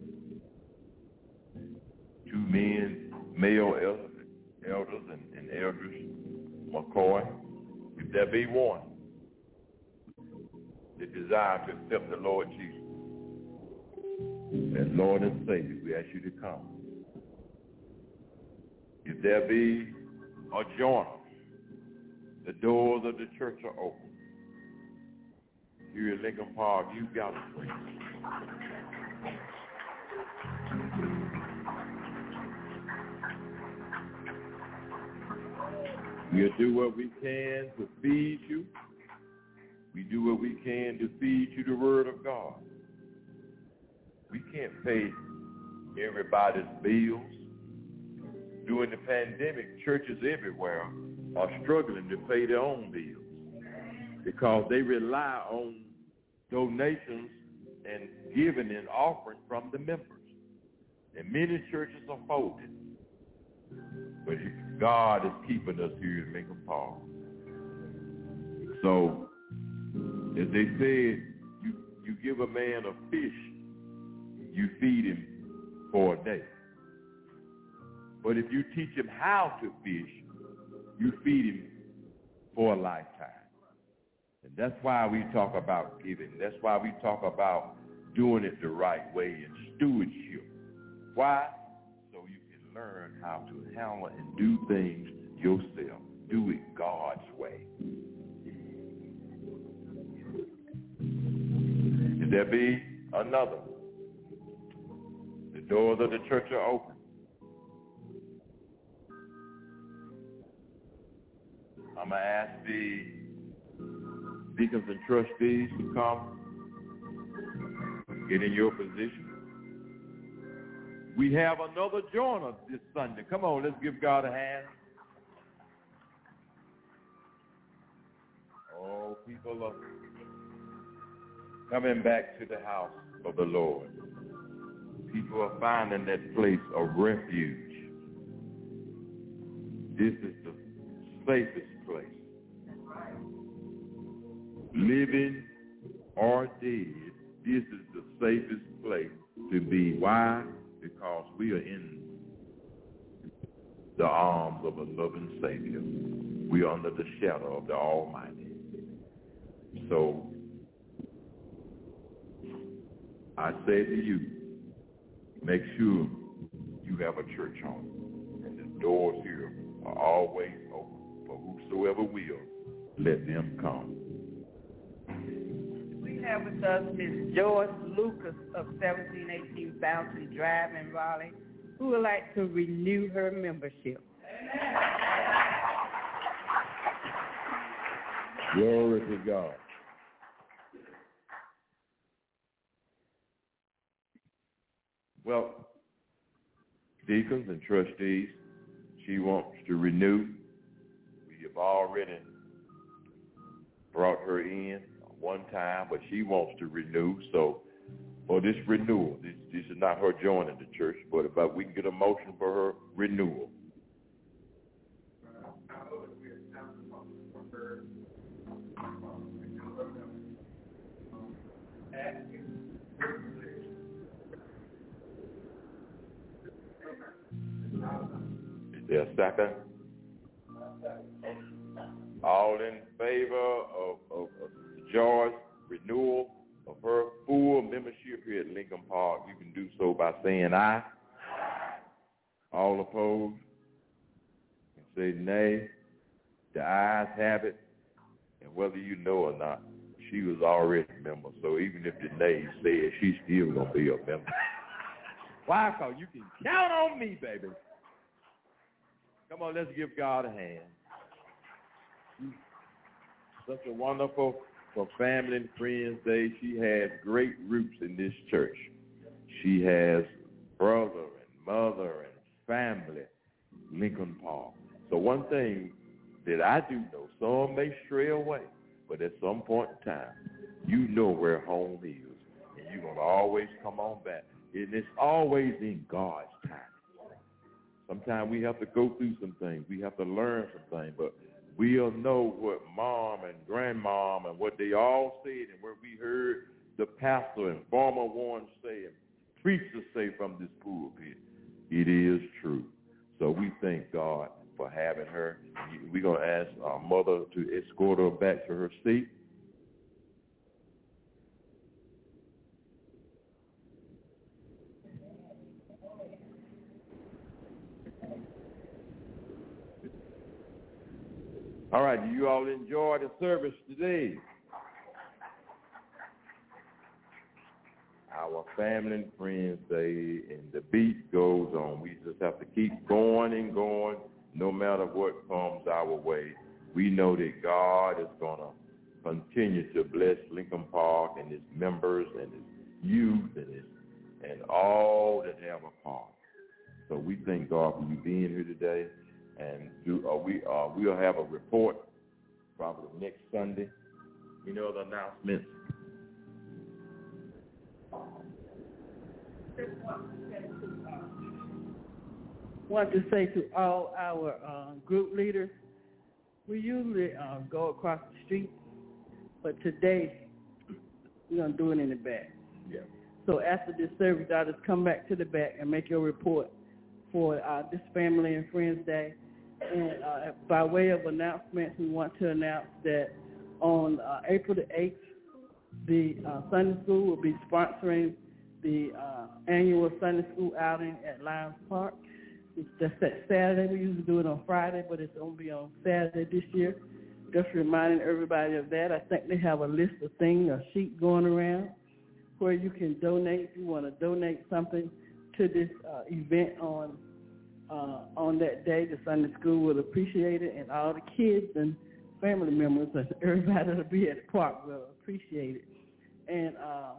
Two men, male elders and, and elders, McCoy. If there be one that desire to accept the Lord Jesus as Lord and Savior, we ask you to come. If there be a joiner, the doors of the church are open. here at Lincoln Park, you've got a friend. We'll do what we can to feed you. We do what we can to feed you the Word of God. We can't pay everybody's bills. During the pandemic, churches everywhere are struggling to pay their own bills because they rely on donations and giving and offering from the members. And many churches are folding. But God is keeping us here in Lincoln Park. So, as they said, you, you give a man a fish, you feed him for a day. But if you teach him how to fish, you feed him for a lifetime. And that's why we talk about giving. That's why we talk about doing it the right way and stewardship. Why? So you can learn how to handle and do things yourself. Do it God's way. If there be another, the doors of the church are open. I'm going to ask the deacons and trustees to come, get in your position. We have another joiner this Sunday. Come on, let's give God a hand. Oh, people are coming back to the house of the Lord. People are finding that place of refuge. This is the safest place. Living or dead, this is the safest place to be. Why? Because we are in the arms of a loving Savior. We are under the shadow of the Almighty. So, I say to you, make sure you have a church home. And the doors here are always open. For whosoever will, let them come. We have with us Miz Joyce Lucas of seventeen eighteen Fountain Drive in Raleigh, who would like to renew her membership. Glory to God. Well, deacons and trustees, she wants to renew. We have already brought her in one time, but she wants to renew. So for this renewal, this, this is not her joining the church, but but we can get a motion for her renewal. Is there a second? All in favor of, of, of Joy's renewal of her full membership here at Lincoln Park, you can do so by saying aye. All opposed? You can say nay. The ayes have it. And whether you know or not, she was already a member. So even if the nays say it, she's still going to be a member. Why? Because you can count on me, baby. Come on, let's give God a hand. Such a wonderful for Family and Friends Day. She has great roots in this church. She has brother and mother and family, Lincoln Park. So one thing that I do know, some may stray away, but at some point in time, you know where home is, and you're going to always come on back. And it's always in God's time. Sometimes we have to go through some things. We have to learn some things, but we'll know what mom and grandmom and what they all said and what we heard the pastor and former ones say and preachers say from this pulpit. It is true. So we thank God for having her. We're going to ask our mother to escort her back to her seat. All right, do you all enjoy the service today? our Family and Friends Day, and the beat goes on. We just have to keep going and going no matter what comes our way. We know that God is going to continue to bless Lincoln Park and its members and its youth and its, and all that have a part. So we thank God for you being here today. And do, uh, we, uh, we'll have a report probably next Sunday. You know the announcements. Want to say to all our uh, group leaders, we usually uh, go across the street, but today we're going to do it in the back. Yeah. So after this service, y'all just come back to the back and make your report for uh, this Family and Friends Day. And uh, by way of announcements, we want to announce that on uh, April the eighth, the uh, Sunday School will be sponsoring the uh, annual Sunday School outing at Lions Park. It's just that Saturday. We usually do it on Friday, but it's going to be on Saturday this year. Just reminding everybody of that. I think they have a list of things, a sheet going around where you can donate if you want to donate something to this uh, event on uh, on that day. The Sunday School will appreciate it, and all the kids and family members and everybody that'll be at the park will appreciate it. And uh,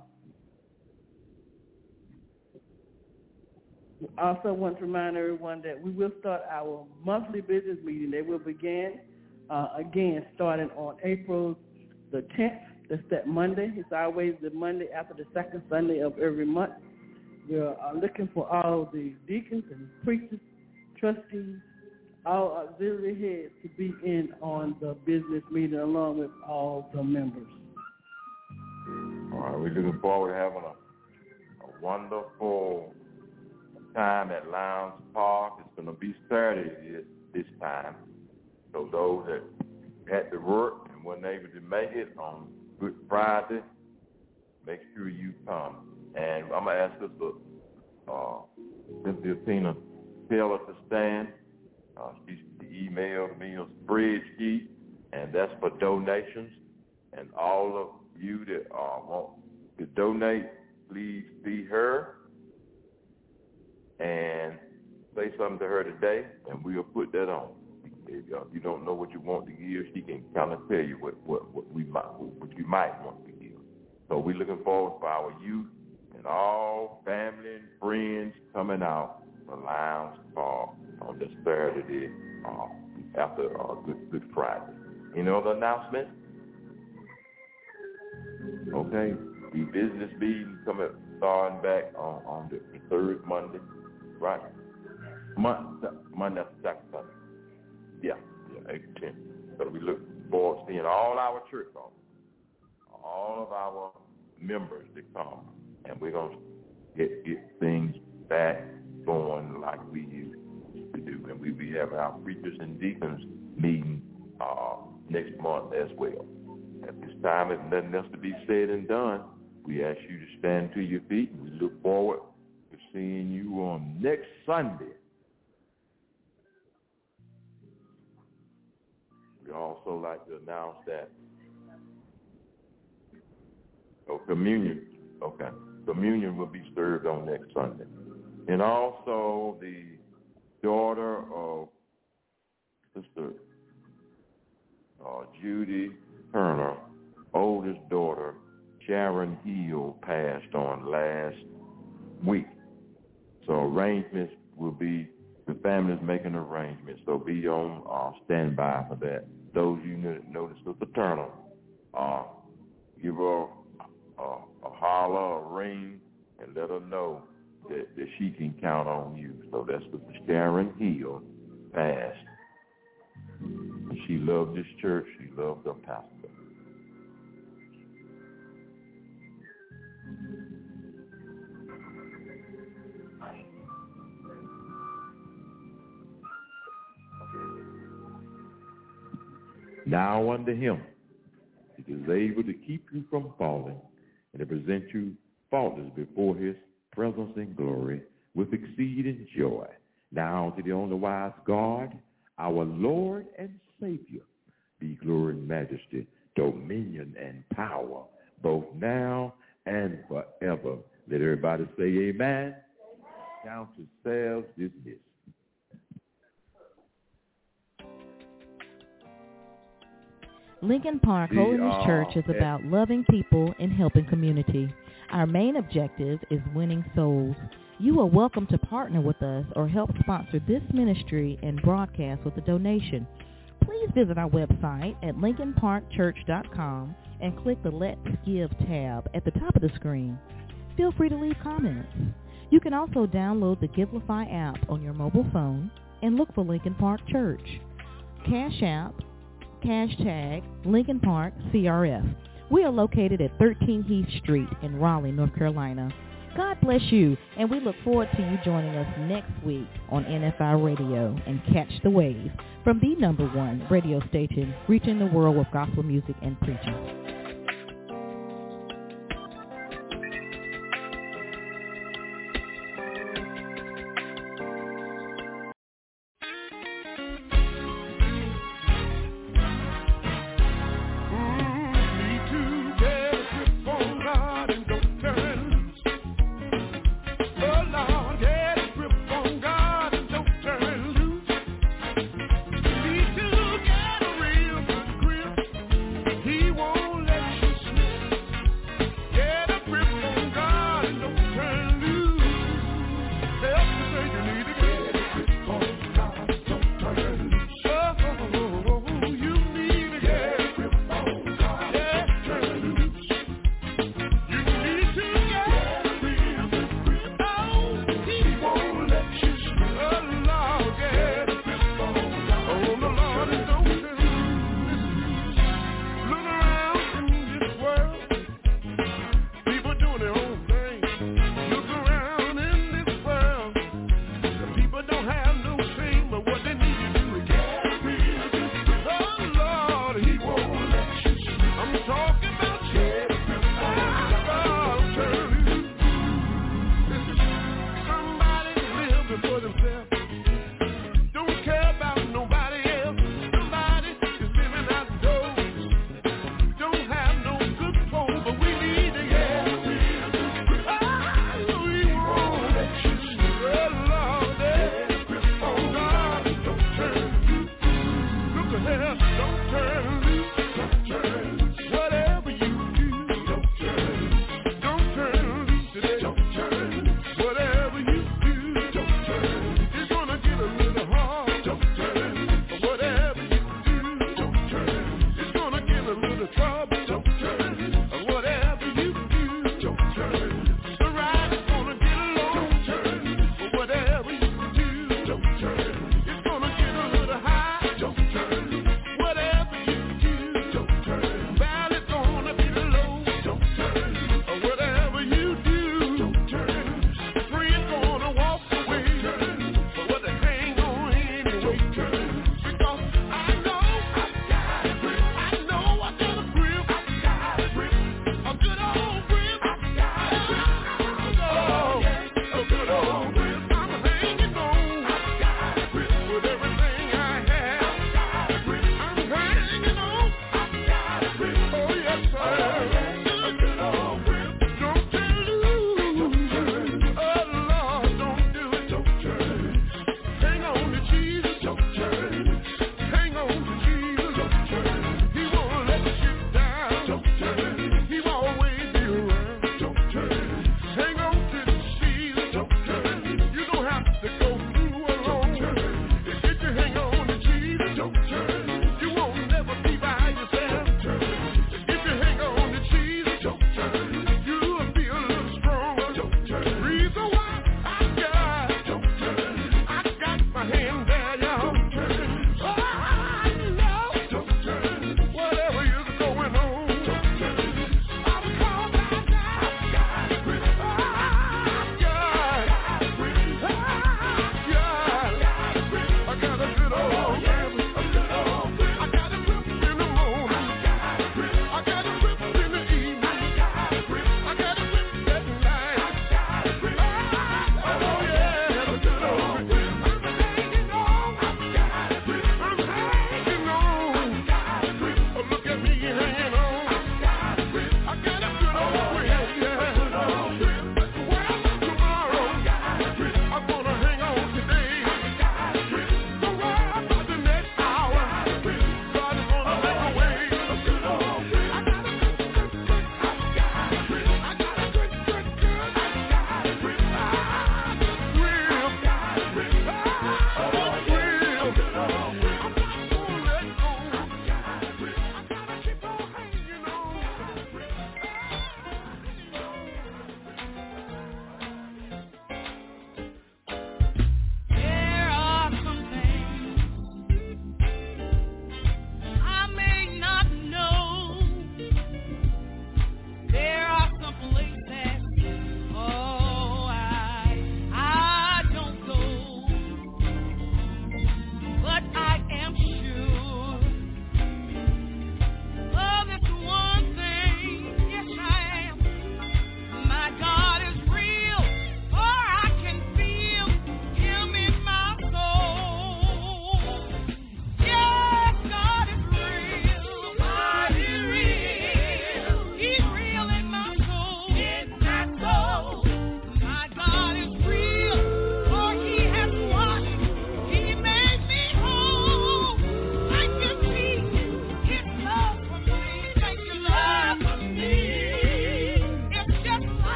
I also want to remind everyone that we will start our monthly business meeting. They will begin, uh, again, starting on April the tenth. That's that Monday. It's always the Monday after the second Sunday of every month. We're uh, looking for all the deacons and preachers, trustees, all auxiliary heads to be in on the business meeting along with all the members. All right, we're looking forward to having a, a wonderful time at Lions Park. It's going to be Saturday this, this time. So those that had to work and weren't able to make it on Good Friday, make sure you come. And I'm going to ask Sister uh, Cynthia Tina Taylor to stand. Uh, she emailed me a spreadsheet, and that's for donations. And all of you that uh, want to donate, please see her and say something to her today, and we'll put that on. If you don't know what you want to give, she can kind of tell you what, what, what we might what you might want to give. So we're looking forward for our youth and all family and friends coming out for Lions Park on this Saturday uh, after uh, Good, Good Friday. Any other announcements? Okay, the business meeting coming starting back on, on the, the third Monday, right? Monday, Monday after second Sunday. Yeah, yeah, April tenth. So we look forward to seeing all our church folks, all of our members that come, and we're going to get, get things back going like we used to do. And we'll be having our preachers and deacons meeting uh, next month as well. At this time, if nothing else to be said and done, we ask you to stand to your feet, and we look forward to seeing you on next Sunday. We also like to announce that oh, communion, okay, communion will be served on next Sunday. And also the daughter of Sister uh, Judy Turner, oldest daughter, Sharon Hill, passed on last week. So arrangements will be, the family's making arrangements, so be on uh, standby for that. Those you know, know the Sister Turner, uh, give her a, a holler, a ring, and let her know that, that she can count on you. So that's Sister Sharon Hill passed. She loved this church. She loved her pastor. Now unto him, it is able to keep you from falling and to present you faultless before his presence in glory with exceeding joy. Now to the only wise God, our Lord and Savior, be glory and majesty, dominion and power, both now and forever. Let everybody say amen. Count yourselves dismissed. Lincoln Park Holiness Church is about loving people and helping community. Our main objective is winning souls. You are welcome to partner with us or help sponsor this ministry and broadcast with a donation. Please visit our website at lincoln park church dot com and click the Let's Give tab at the top of the screen. Feel free to leave comments. You can also download the Givelify app on your mobile phone and look for Lincoln Park Church. Cash App, hashtag Lincoln Park C R F. We are located at thirteen Heath Street in Raleigh, North Carolina. God bless you, and we look forward to you joining us next week on N F I Radio and Catch the Wave from the number one radio station reaching the world with gospel music and preaching. He won't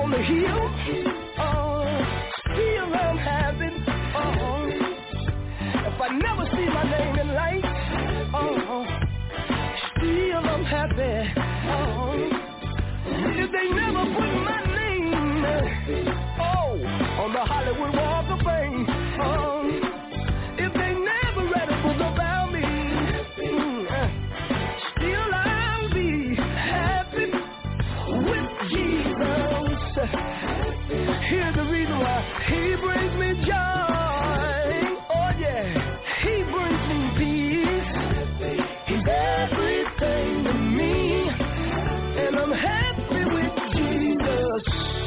on the hill. Oh, still I'm happy. Oh, if I never see my name in lights. Oh, still I'm happy. Oh, if they never put my name, oh, on the Hollywood Walk of Fame. Oh, if they never read a book about me, mm, still I'll be happy with Jesus. Here's the reason why. He brings me joy. Oh yeah, he brings me peace. He's everything to me, and I'm happy with Jesus.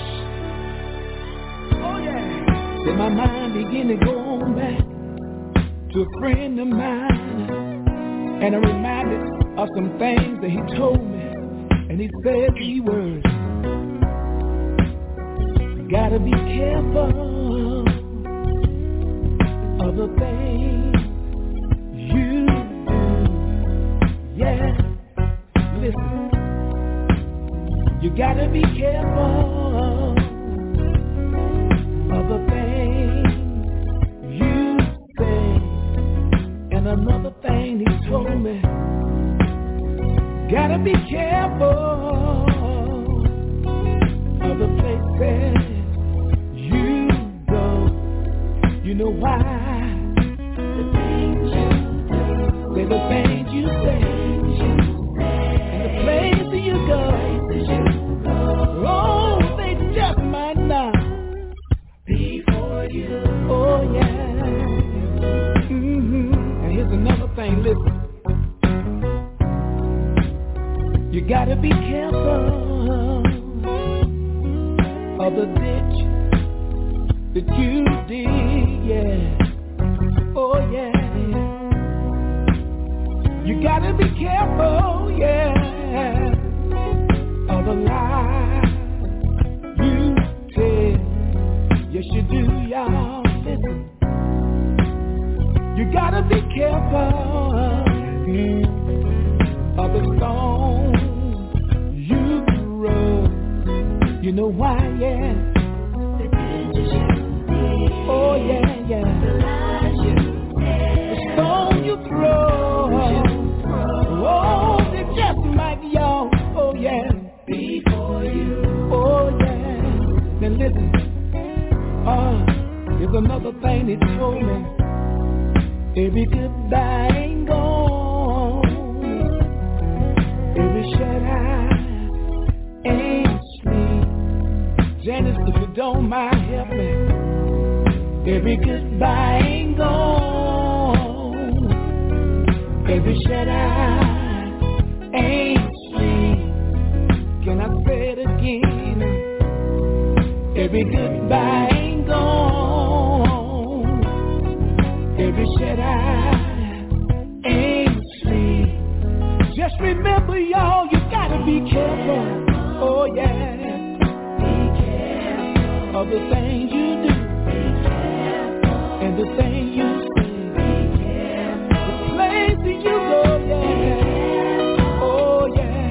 Oh yeah. Then my mind began to go on back to a friend of mine, and I'm reminded of some things that he told me, and he said these words: gotta be careful of the things you do. Yeah, listen. You gotta be careful of the things you say. And another thing he told me, gotta be careful of the places you go. You know why? The things you do. Say the things you say. And the places you go. Oh, they just might not be for you. Oh yeah. Mm-hmm. And here's another thing, listen. You gotta be careful of the ditch that you dig, yeah. Oh yeah. You gotta be careful, yeah, of the lies you tell. Yes you do, y'all. Listen. You gotta be careful of the stone you throw. You know why, yeah. Oh yeah, yeah. The stone you throw. Oh, they just might y'all. Oh yeah. Before you. Oh yeah. Now listen. Uh, here's another thing he told me. Every goodbye ain't gone. Every shut eye ain't sleep. Janice, if you don't mind, help me. Every goodbye ain't gone. Every shut eye ain't sleep. Can I say it again? Every goodbye ain't gone. Every shut eye ain't sleep. Just remember, y'all, you gotta be careful. Oh yeah. Of the things you do, and the things you say, the places you go, yeah. Oh yeah.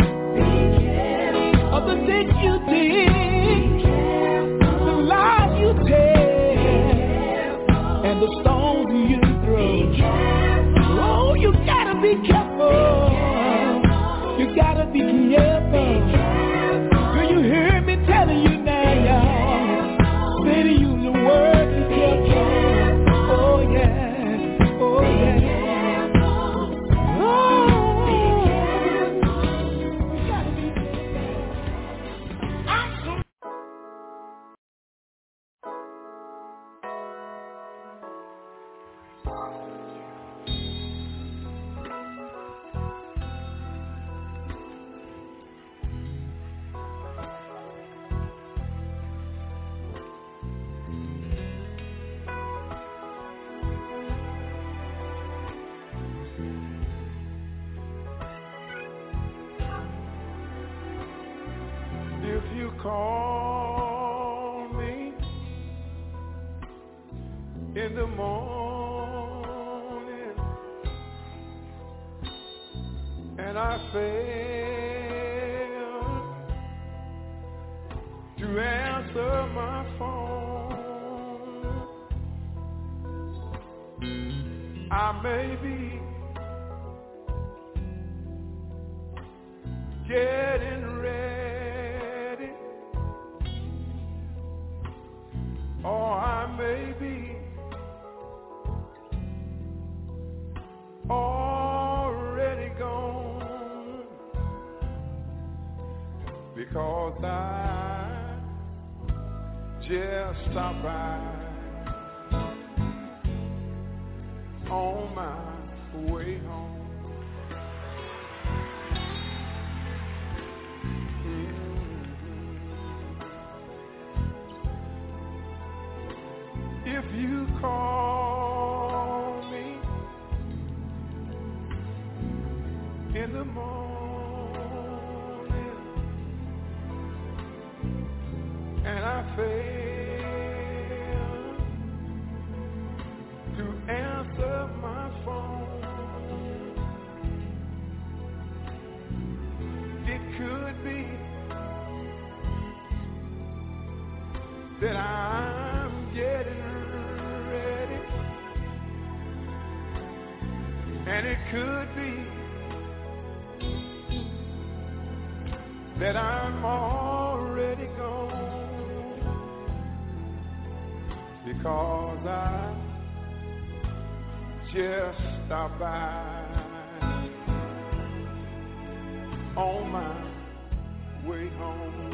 Of the things you did, the lies you tell, and the stones you throw. Oh, you gotta be careful. You gotta be careful. Do you hear me telling you now, y'all? Say to you the word is careful. Oh yeah, oh yeah. Oh, you gotta be careful. If you call me in the morning and I fail to to answer my phone. I may be getting ready, or I may be already gone, because I just stopped by on my way home. If you call me in the morning and I fail to answer my phone, it could be that I'm getting ready, and it could be that I'm already gone, because I just stopped by on my way home.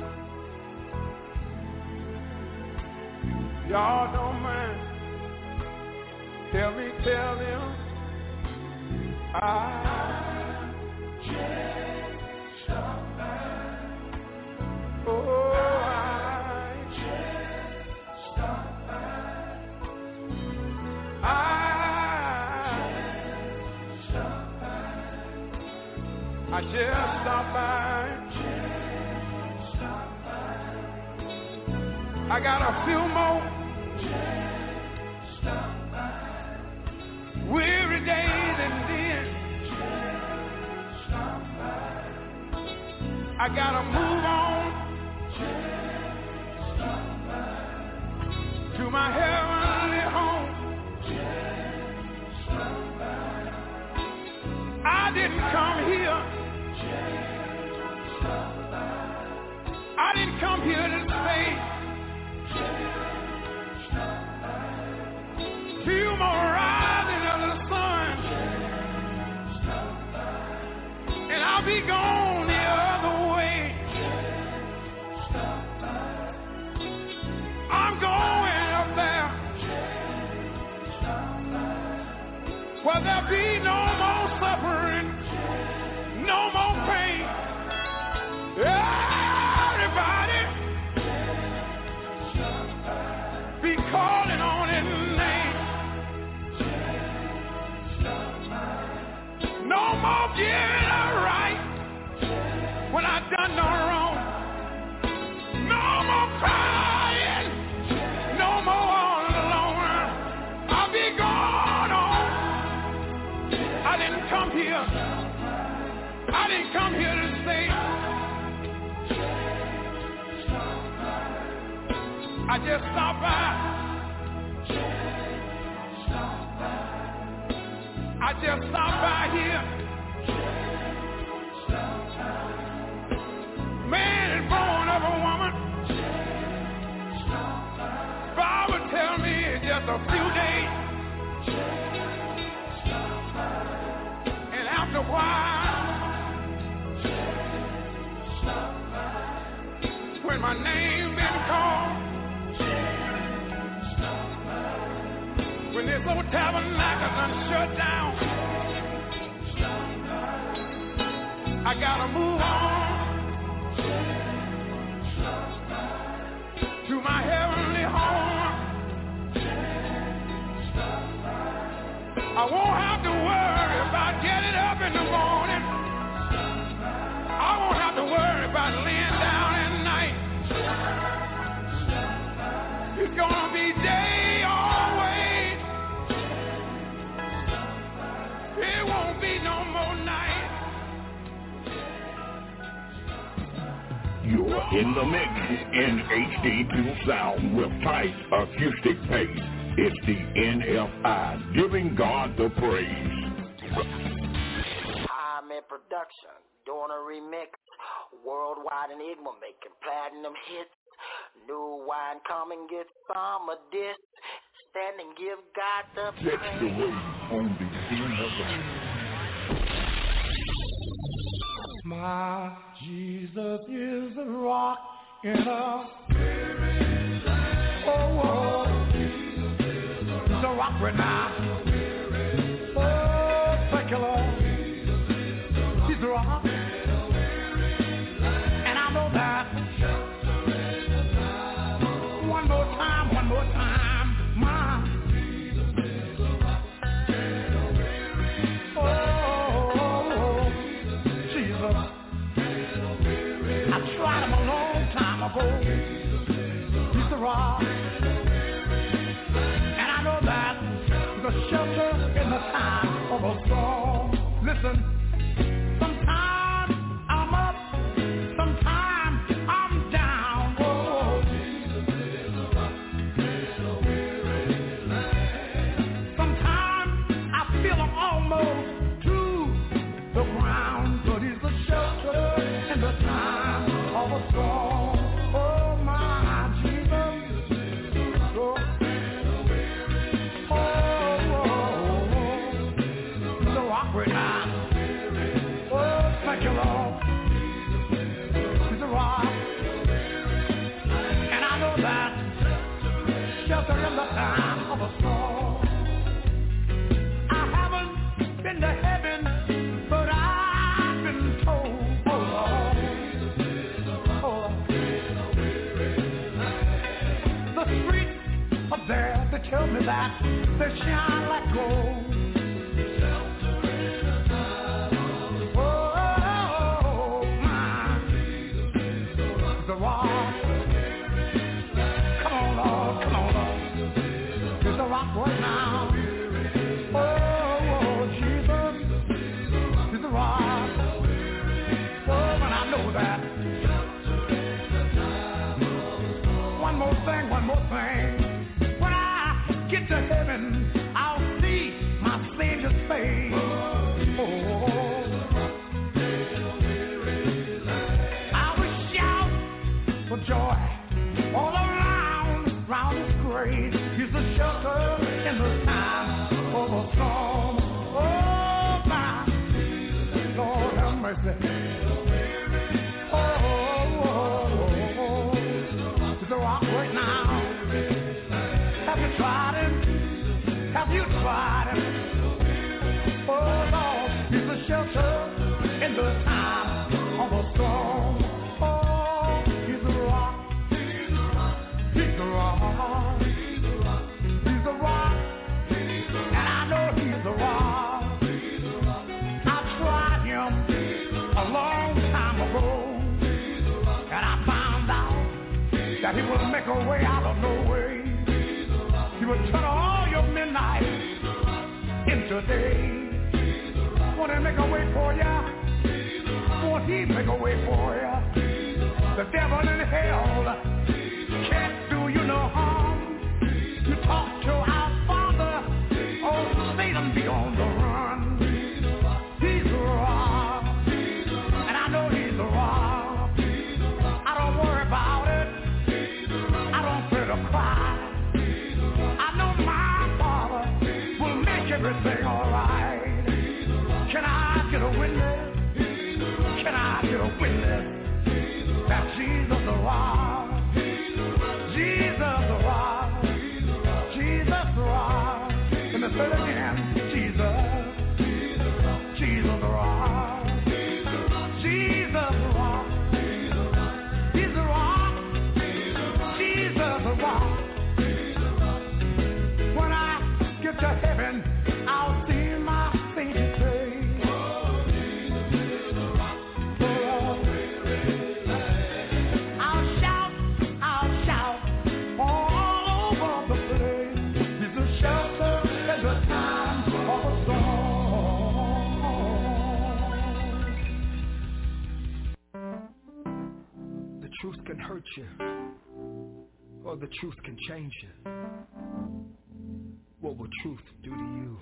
Y'all don't mind, tell me, tell them I just stopped by. Oh, I just stopped by. I just stopped by. I just stopped by. Just stopped by. I got a few more weary days, and then I gotta move on to my heavenly home. I didn't come here, I didn't come here to stay. Till my rising of the sun, and I'll be gone the other way. I'm going up there where there'll be no more suffering, no more pain. Everybody be calling on his name. No more giving up right when I done no wrong. No more crying, no more all alone. I'll be gone on. I didn't come here, I didn't come here to stay. I just stopped by. I just stopped by here. Man is born of a woman. Bible tell me it's just a few days. And after a while, when my name been called, when this old tabernacle done shut down, I gotta move on to my heavenly home. I won't have to worry about getting up in the morning. I won't have to worry about laying down at night. It's gonna be day always. It won't be no more night. You're in the mix in H D two sound with tight acoustic bass. It's the N F I, giving God the praise. I'm in production, doing a remix. Worldwide Enigma making platinum hits. New wine, come and get some of this. Stand and give God the praise. Catch the wave on the N F I. My Jesus is a rock in a oh, oh. He's a rock right now. Oh, thank you, Lord. He's a rock. And I know that. One more time, one more time. My tried him a long time ago. He's the rock. And I know that the shelter in the time of a storm. Listen, sometimes I'm up, sometimes I'm down. Oh, sometimes I feel I'm almost to the ground, but he's the shelter in the time of a storm. Oh, my Jesus. Oh, oh, oh, oh. The rock right now. Oh, thank you, Lord. He's a rock. And I know that shelter in the time of a storm. I haven't been to heaven, but I've been told, oh, Lord. Up there, they tell me that they shine like gold. Oh, my, the rock. Come on, Lord, come on, Lord. There's a rock right now. Oh, Jesus, there's a rock. Oh, and I know that. One more thing, one more thing. Get to heaven, I'll see my Savior's face. Oh, I will shout for joy all around, round His grave. He's the shelter in the time of a storm. Oh, my Lord have mercy. Oh, oh, oh, oh. There's a rock right now. Have you tried him? Have you tried him? Oh, Lord, he's a shelter in the time of a storm. Oh, he's a rock. He's a rock. He's a rock. And I know he's a rock. I tried him a long time ago. And I found out that he would make a way out of no way. He would turn all your midnight into day. Won't He make a way for ya? Won't He make a way for ya? The devil in hell can't do you no harm. You talk to our Father, oh, Satan be on the run. He's a rock, and I know he's a rock. I don't worry about it. I don't fear to cry. Everything all right. Can I get a witness? Can I get a witness that Jesus the rock? Jesus the rock. Jesus the rock. Let me say it again. Jesus. Jesus the rock. Jesus the rock. He's the rock. Jesus the rock. When I get to heaven, I'll see my Savior's face. I'll shout truth can hurt you, or the truth can change you. What will truth do to you?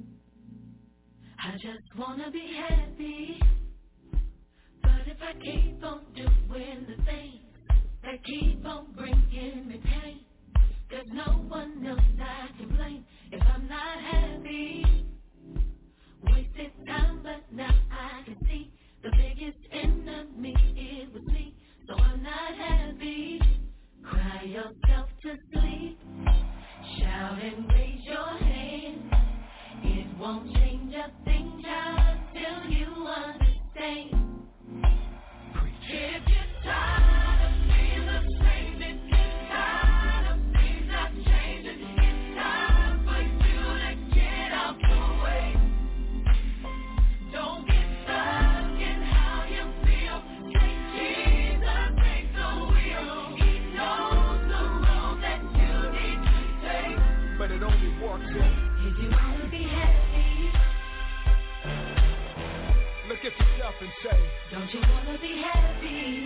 I just wanna be happy, but if I keep on doing the things that keep on bringing me pain, there's no one else I can blame. If I'm not happy, wasted time, but now I can see the biggest enemy, it was me. So I'm not happy. Cry yourself to sleep, shout and raise your hand. It won't change a thing, child, till you understand. If you're tired of being the same, if you're tired of things not changing, it's time for you to get out the way. Don't get stuck in how you feel. Take Jesus, take the wheel. He knows the road that you need to take. But it only works if you want to be happy. Look at yourself and say, don't you want to be happy?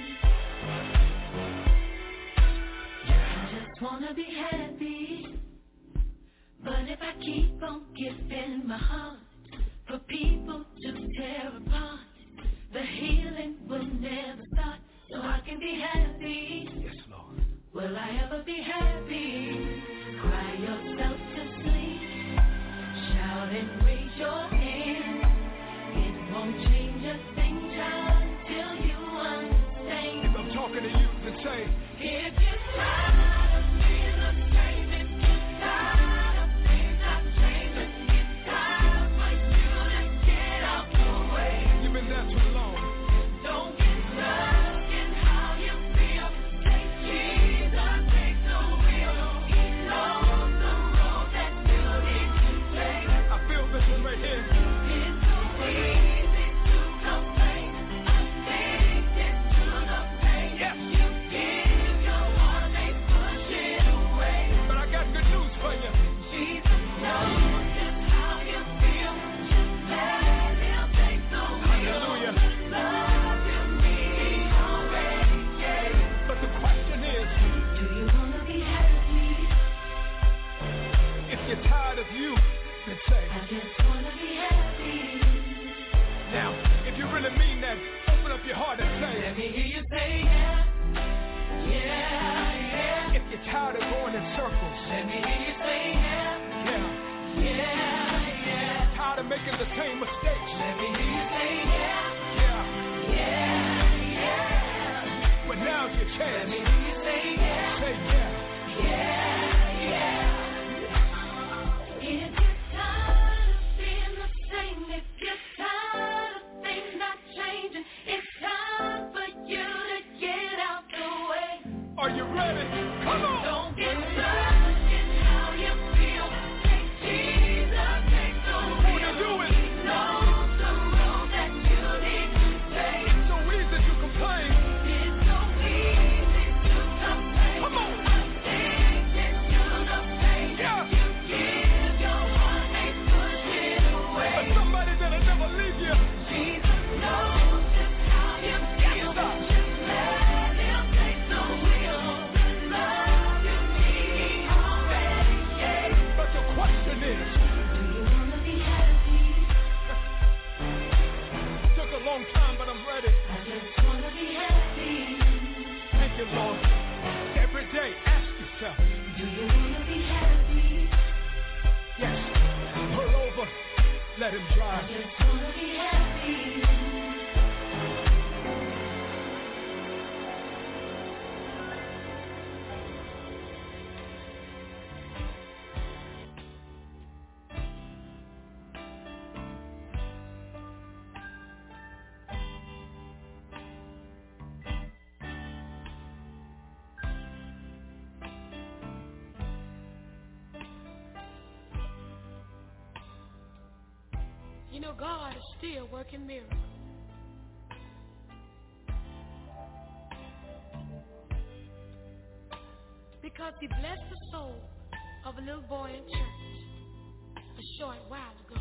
I just want to be happy. But if I keep on giving my heart for people to tear apart, the healing will never start. So I can be happy. Yes, Lord. Will I ever be happy? Cry yourself to sleep, shout and raise your hand. It won't change a thing, child, till you understand. If I'm talking to you, then say, if you're tired of being the same, if you're tired of things not changing, it's time for you to get out the way. You've been there too long. Don't get stuck in how you feel. Take Jesus, take the wheel. He knows the road that you need to take. I feel this one right here. It's so easy to complain, addicted to the pain. Yes. You give your heart, they push it away. But I got good news for you. Jesus knows just how you feel. Just let him take the wheel. Hallelujah. Love you, me already gave. But the question is, do you want to be happy? If you're tired of you, then say, I just want to be happy. now, if you really mean that, open up your heart and say, let me hear you say yeah. Yeah, yeah. If you're tired of going in circles, let me hear you say yeah. Yeah. Yeah, yeah. Tired of making the same mistakes. Let me hear you say yeah. Yeah. Yeah, yeah. But now's your chance. Let me hear you say yeah. Say yeah. Yeah, yeah. If you're tired of being the same, if you're tired of things not changing, it's time for you to get out the way. Are you ready? Come on. Don't get stuck in how you feel. Take Jesus, take the wheel. Won't you do it? He knows the road that you need to take. It's so easy to complain. It's so easy to complain. Come on. Addicted to the pain. Yeah. You give your heart, they push it away. But somebody that'll never leave you. Jesus knows just how you feel. Just let him take the wheel. Love you, me already gave. But the question is, do you want to be happy? took a long time, but I'm ready. I just want to be happy. Thank you, Lord. Every day, ask yourself, Do you want to be happy? yes, pull over, let him I drive. just want to be happy. You know, God is still working miracles. Because he blessed the soul of a little boy in church a short while ago.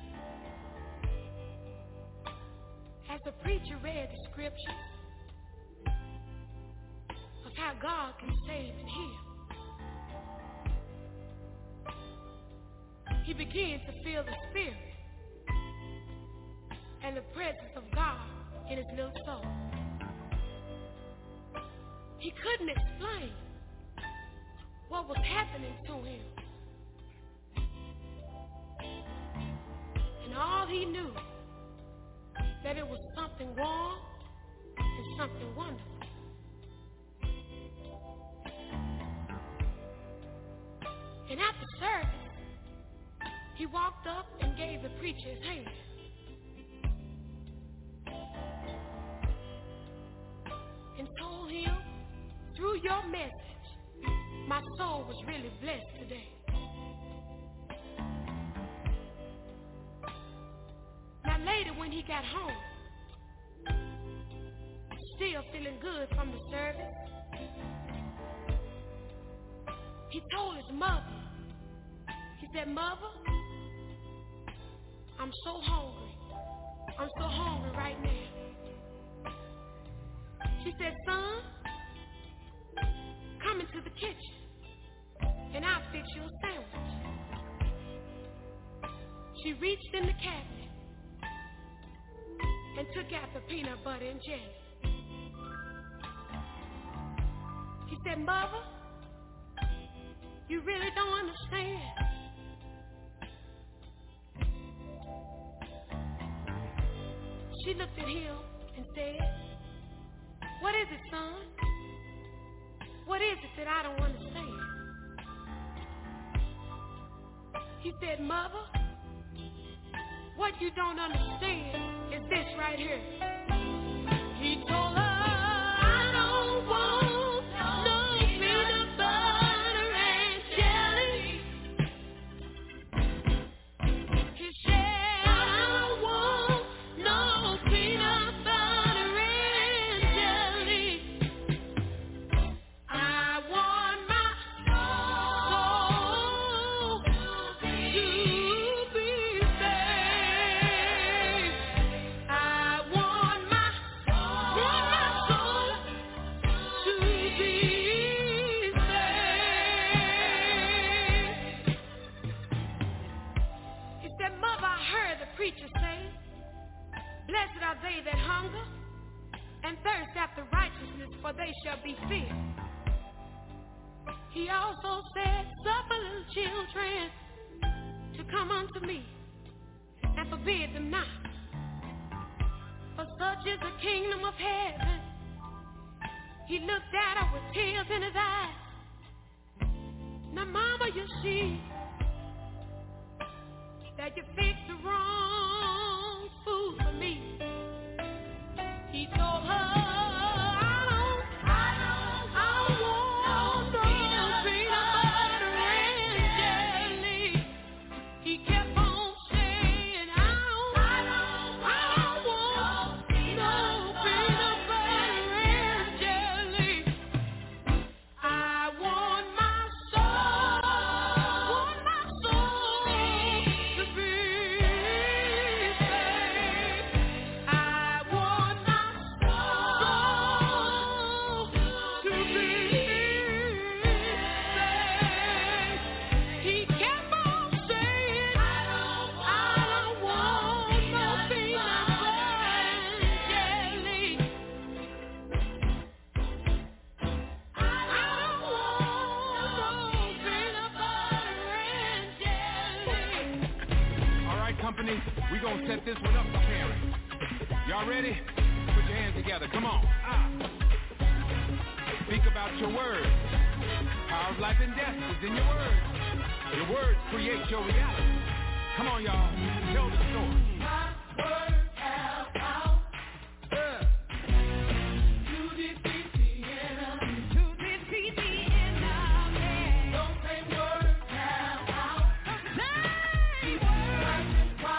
As the preacher read the scriptures, how God can save and heal. He began to feel the Spirit and the presence of God in his little soul. He couldn't explain what was happening to him. And all he knew, that it was something wrong and something wonderful. And after service, he walked up and gave the preacher his hand. And told him, through your message, my soul was really blessed today. Now later when he got home, still feeling good from the service, he told his mother, he said, Mother, I'm so hungry. I'm so hungry right now. She said, son, come into the kitchen and I'll fix you a sandwich. She reached in the cabinet and took out the peanut butter and jelly. He said, Mother, you really don't understand. She looked at him and said, what is it, son? What is it that I don't understand? He said, Mother, what you don't understand is this right here. He told her, I don't want no peanut butter and jelly. He said, I don't want no peanut butter and jelly. I want my soul to be saved. I want my, want my soul to be saved. He said, Mother, I heard the preacher say, blessed are they that hunger and thirst after righteousness, for they shall be filled. He also said, suffer little children to come unto me, and forbid them not. For such is the kingdom of heaven. He looked at her with tears in his eyes. Now, Mama, you see that you fixed the wrong food for me. He told her, we gonna set this one up for parents. Y'all ready? Put your hands together. Come on. Ah. Speak about your words. Power of life and death is in your words. Your words create your reality. Come on, y'all. Tell the story. My words have power. Yeah. To defeat the enemy. To defeat the enemy. Don't say words have power. Say words.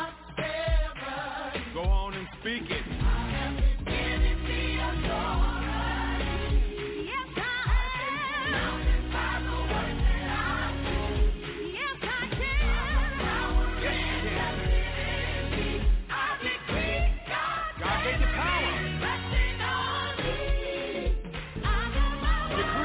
Go on and speak it. I have been given the authority. Yes, I am. Mounted by the words that I do. Yes, I can. Yes, you can. I decree God. God gave you power. Resting on me. I know my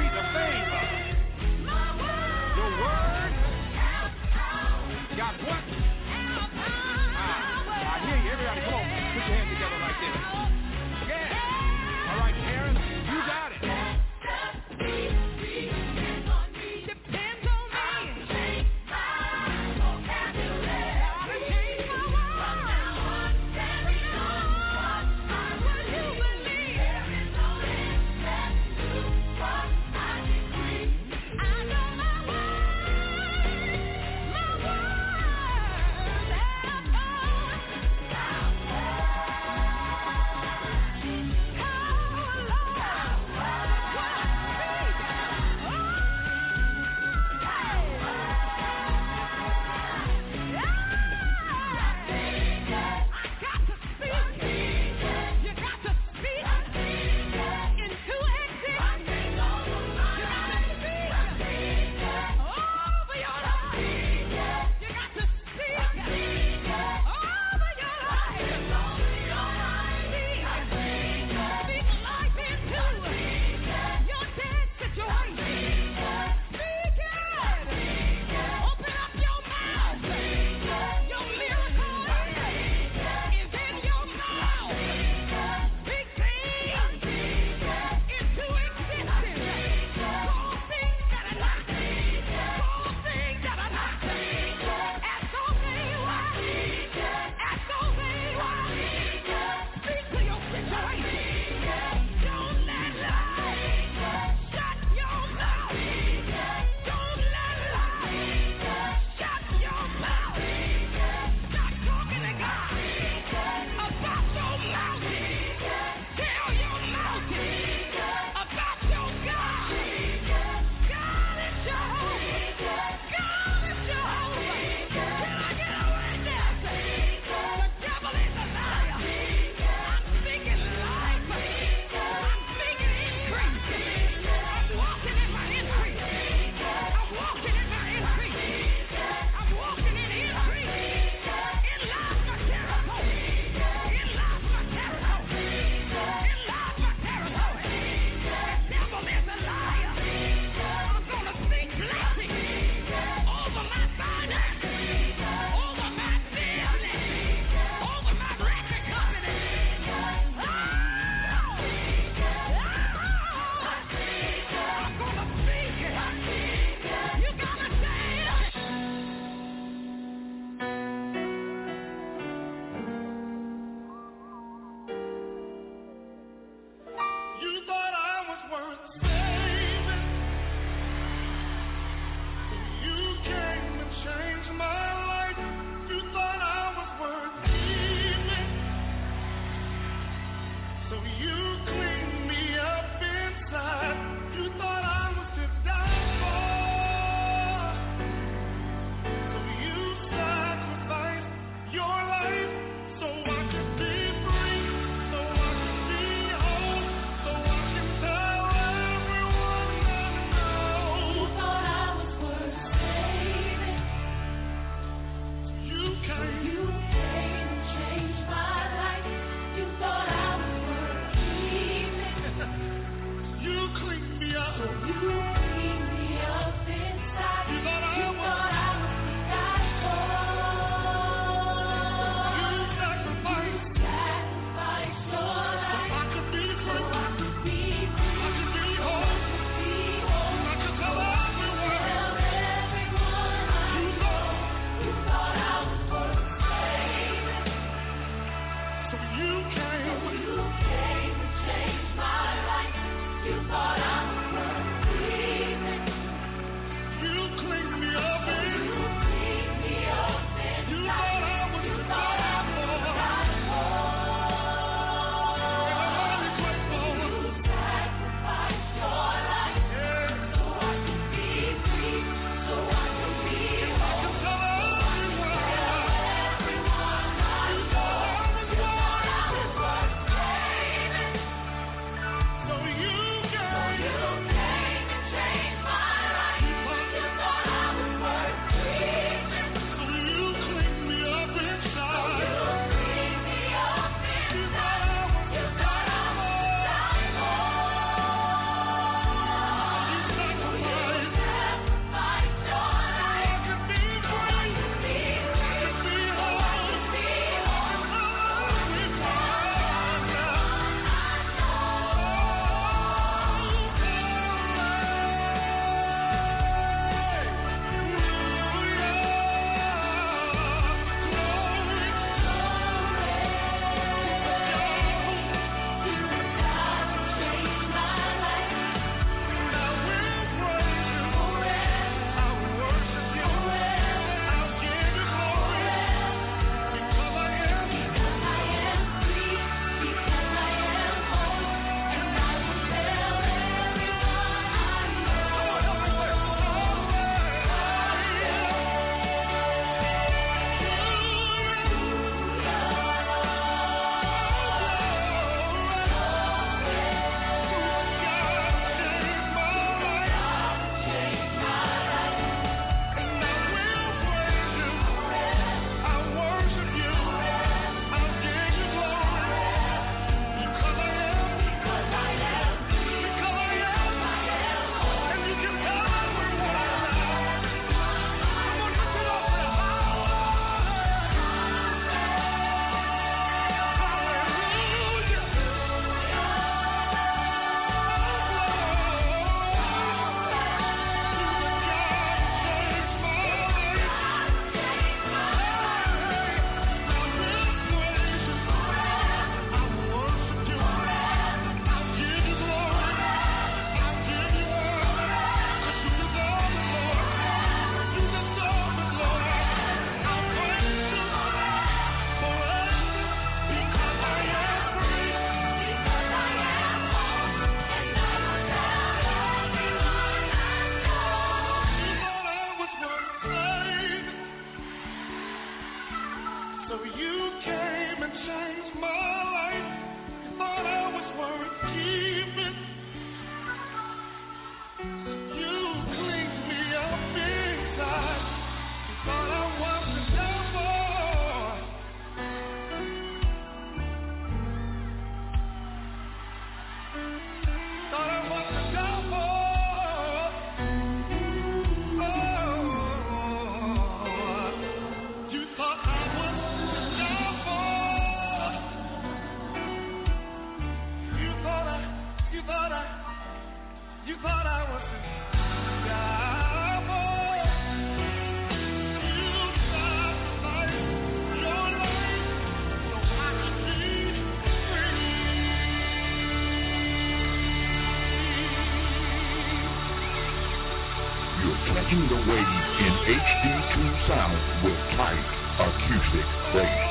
Catching the wave in H D two sound with tight acoustic bass.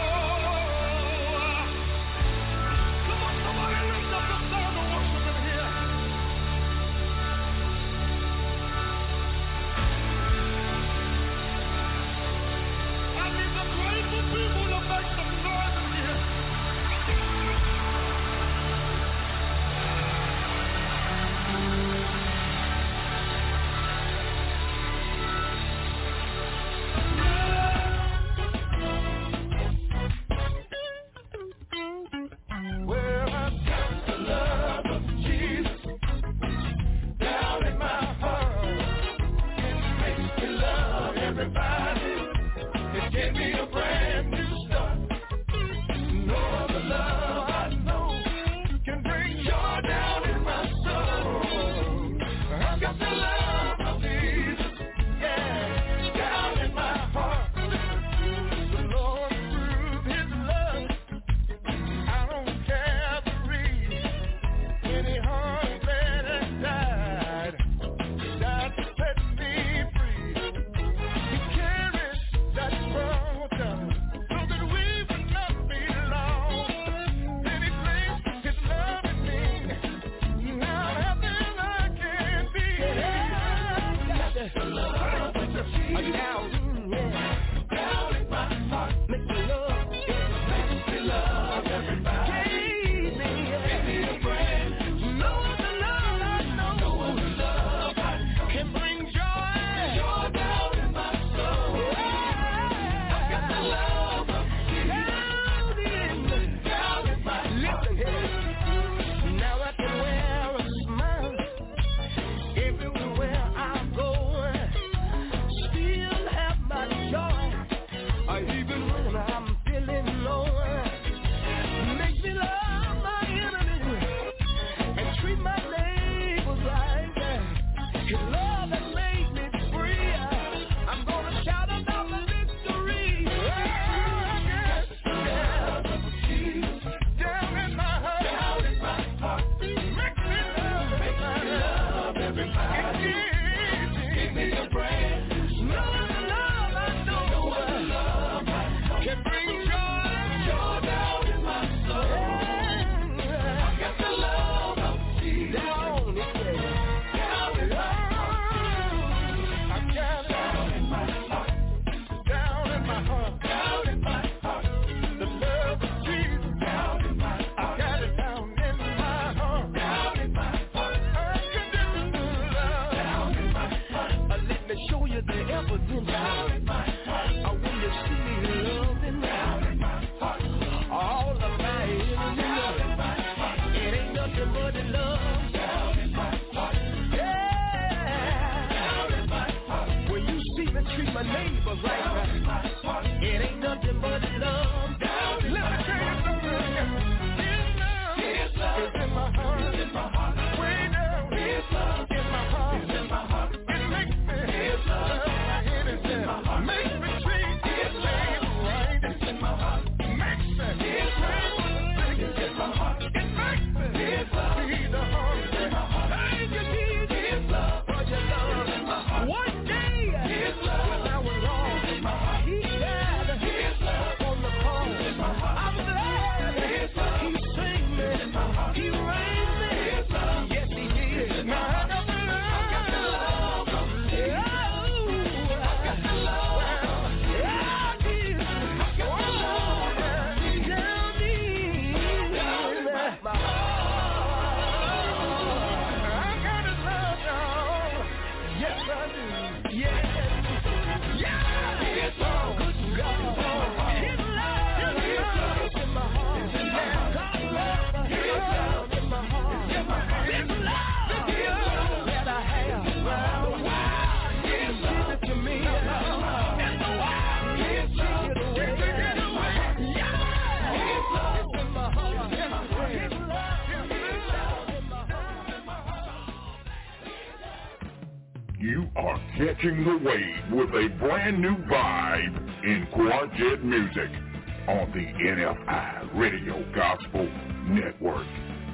You are catching the wave with a brand new vibe in Quartet music on the N F I Radio Gospel Network.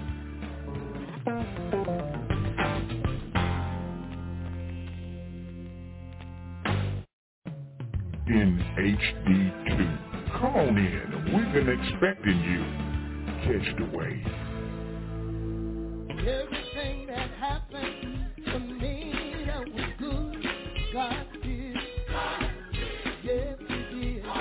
In H D two. Come on in. We've been expecting you. Catch the wave. Everything that happened to me that was good, God did. God did. Yes, He did. Oh,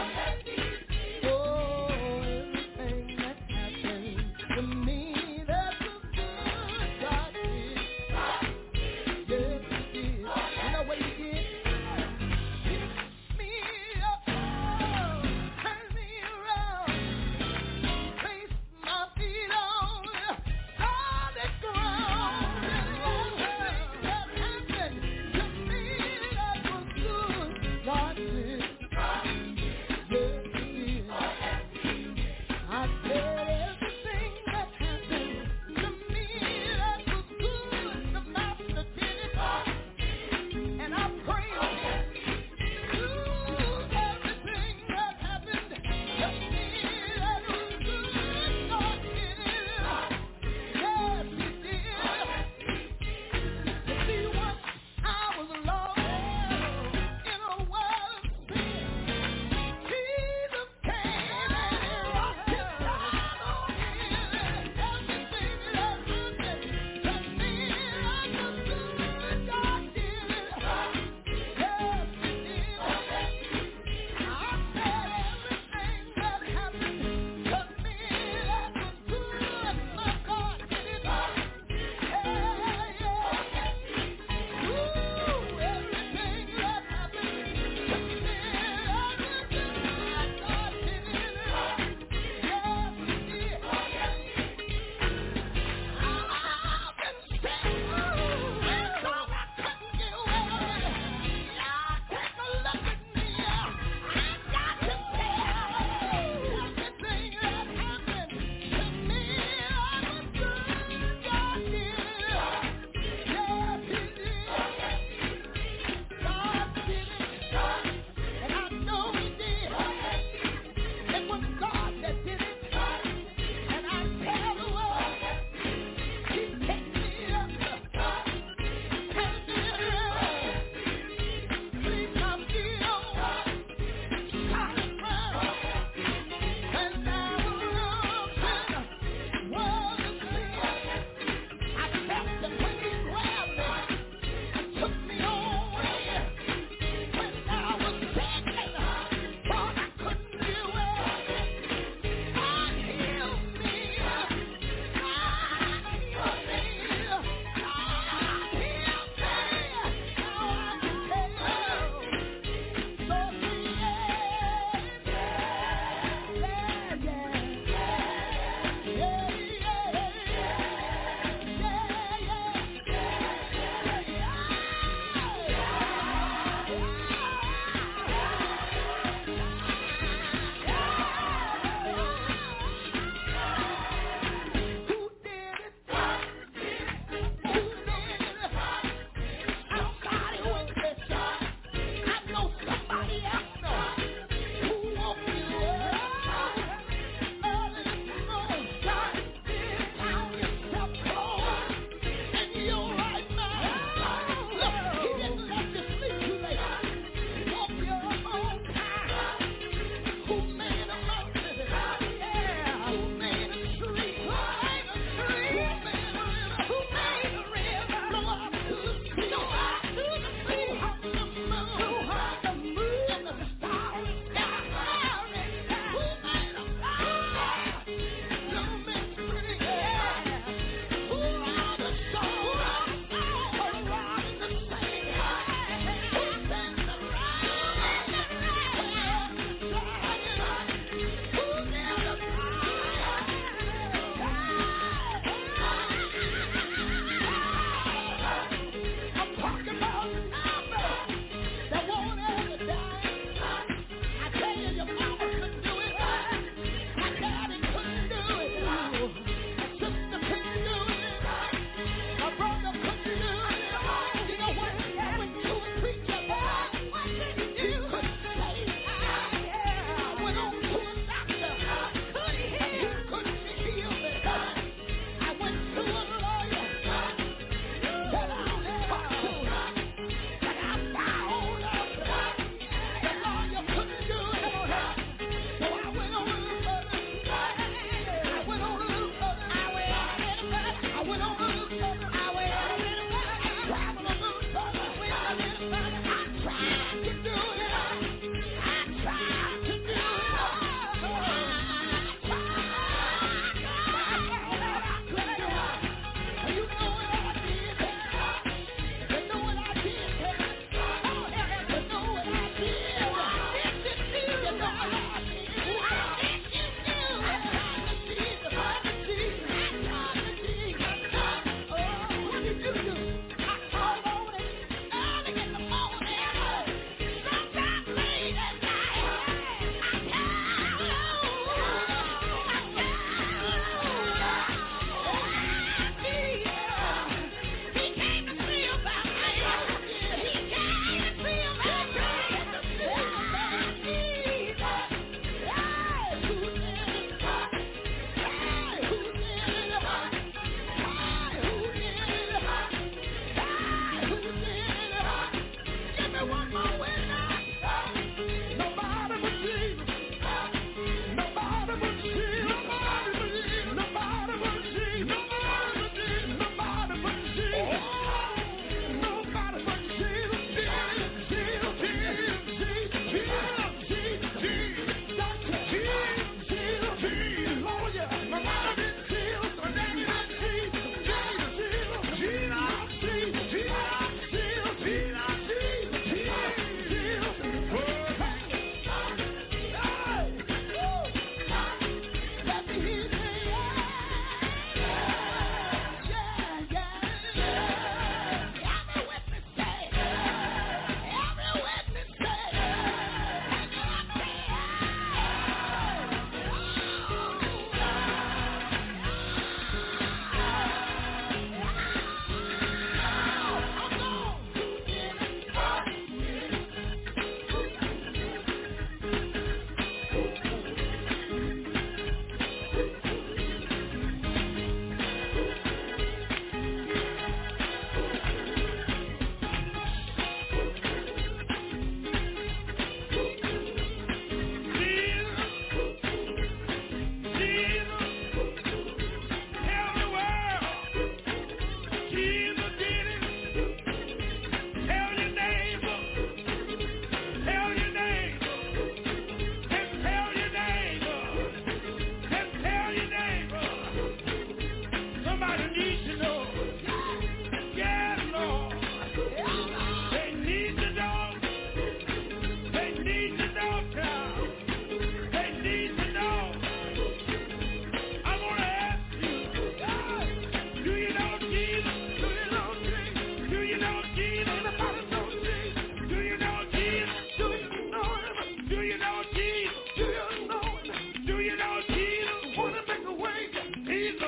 everything that happened to me that was good, God did. God did. Yes, He did. You know what He did? Pick me up, turn me around, place my feet on solid ground. And what that happened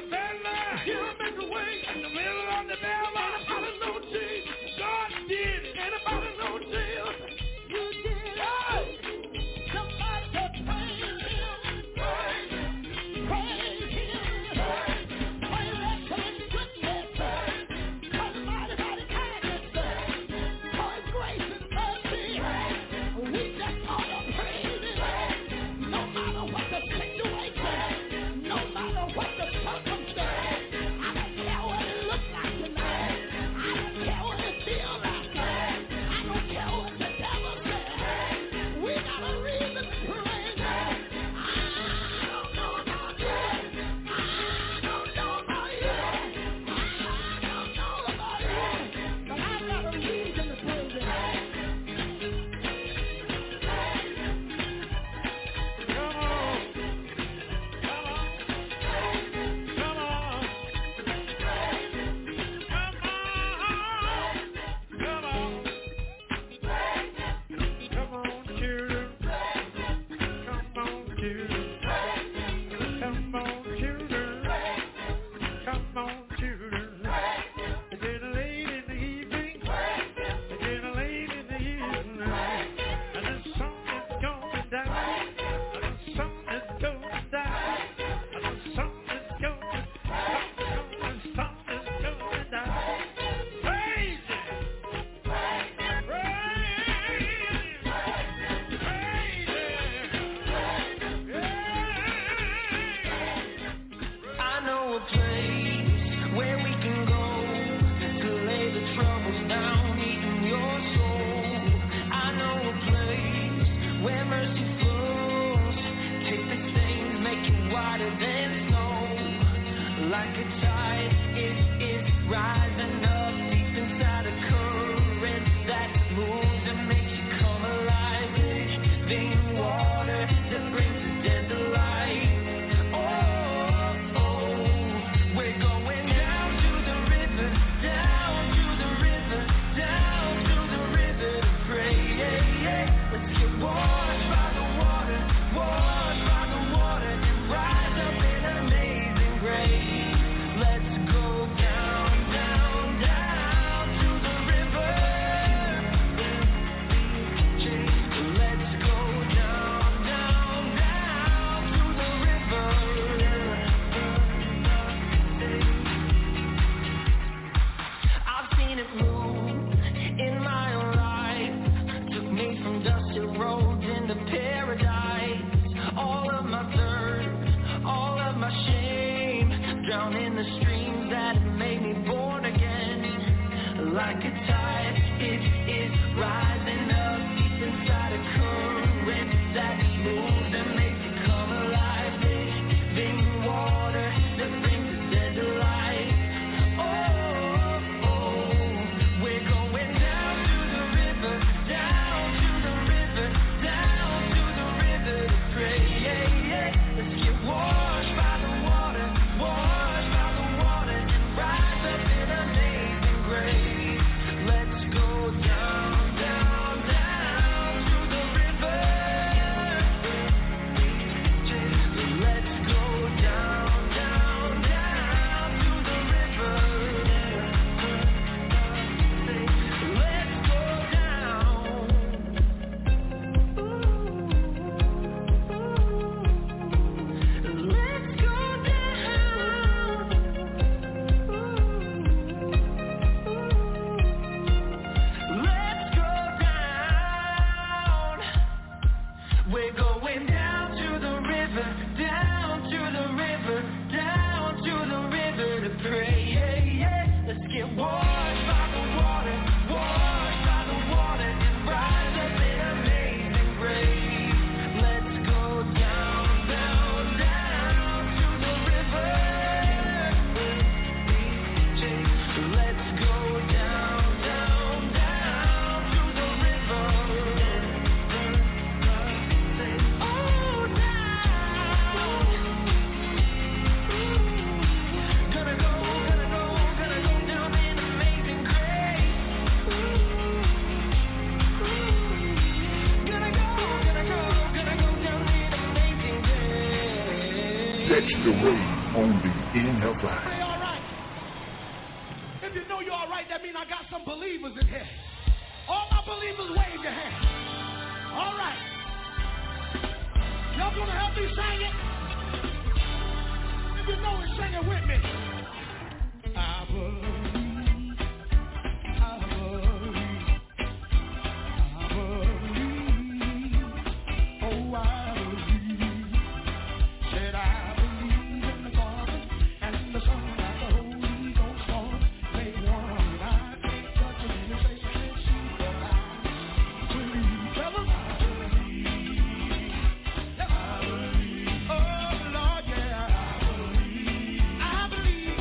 That's the way only in the Bible. Say all right. If you know you're all right, that means I got some believers in here. All my believers, wave your hand. All right. Y'all gonna help me sing it? If you know it, sing it with me. I believe, I believe, I believe, oh I believe, said I believe in the Father and the Son and the Holy Ghost, Lord, make one. I can't touch it in your face, I can't see, but I believe, tell them I believe, I believe, oh Lord, yeah, I believe, I believe.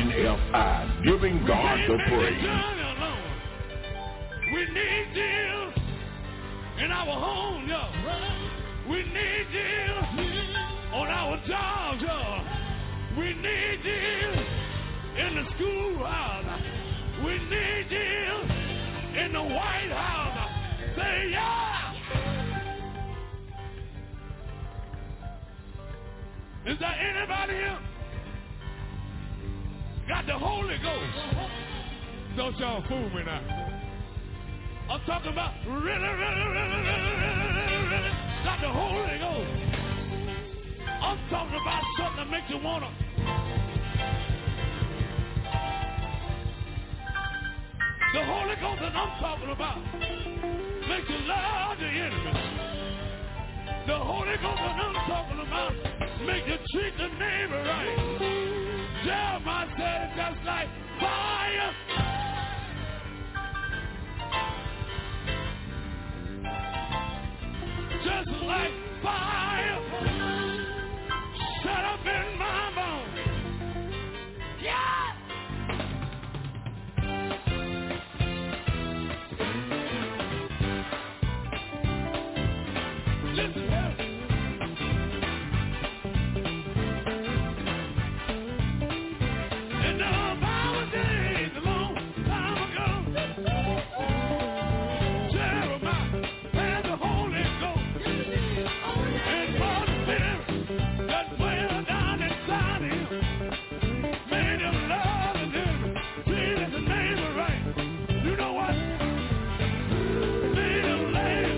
N F I, giving God the praise. We need you in our home, yo. We need you on our jobs, yo. We need you in the schoolhouse. We need you in the White House. Say yeah. Is there anybody here got the Holy Ghost? Don't y'all fool me now. I'm talking about really, really, really, really, really, really got the Holy Ghost. I'm talking about something that makes you wanna. The Holy Ghost that I'm talking about makes you love the enemy. The Holy Ghost that I'm talking about makes you treat the neighbor right. Jeremiah said it's just like fire. Just like fire. Shut up in my bones. Yeah. Listen here. In the Bible days, a long time ago, Jeremiah had the Holy Ghost and for the Spirit that dwelled down inside him, made him love and live, treated the neighbor right. You know what? Made him laugh.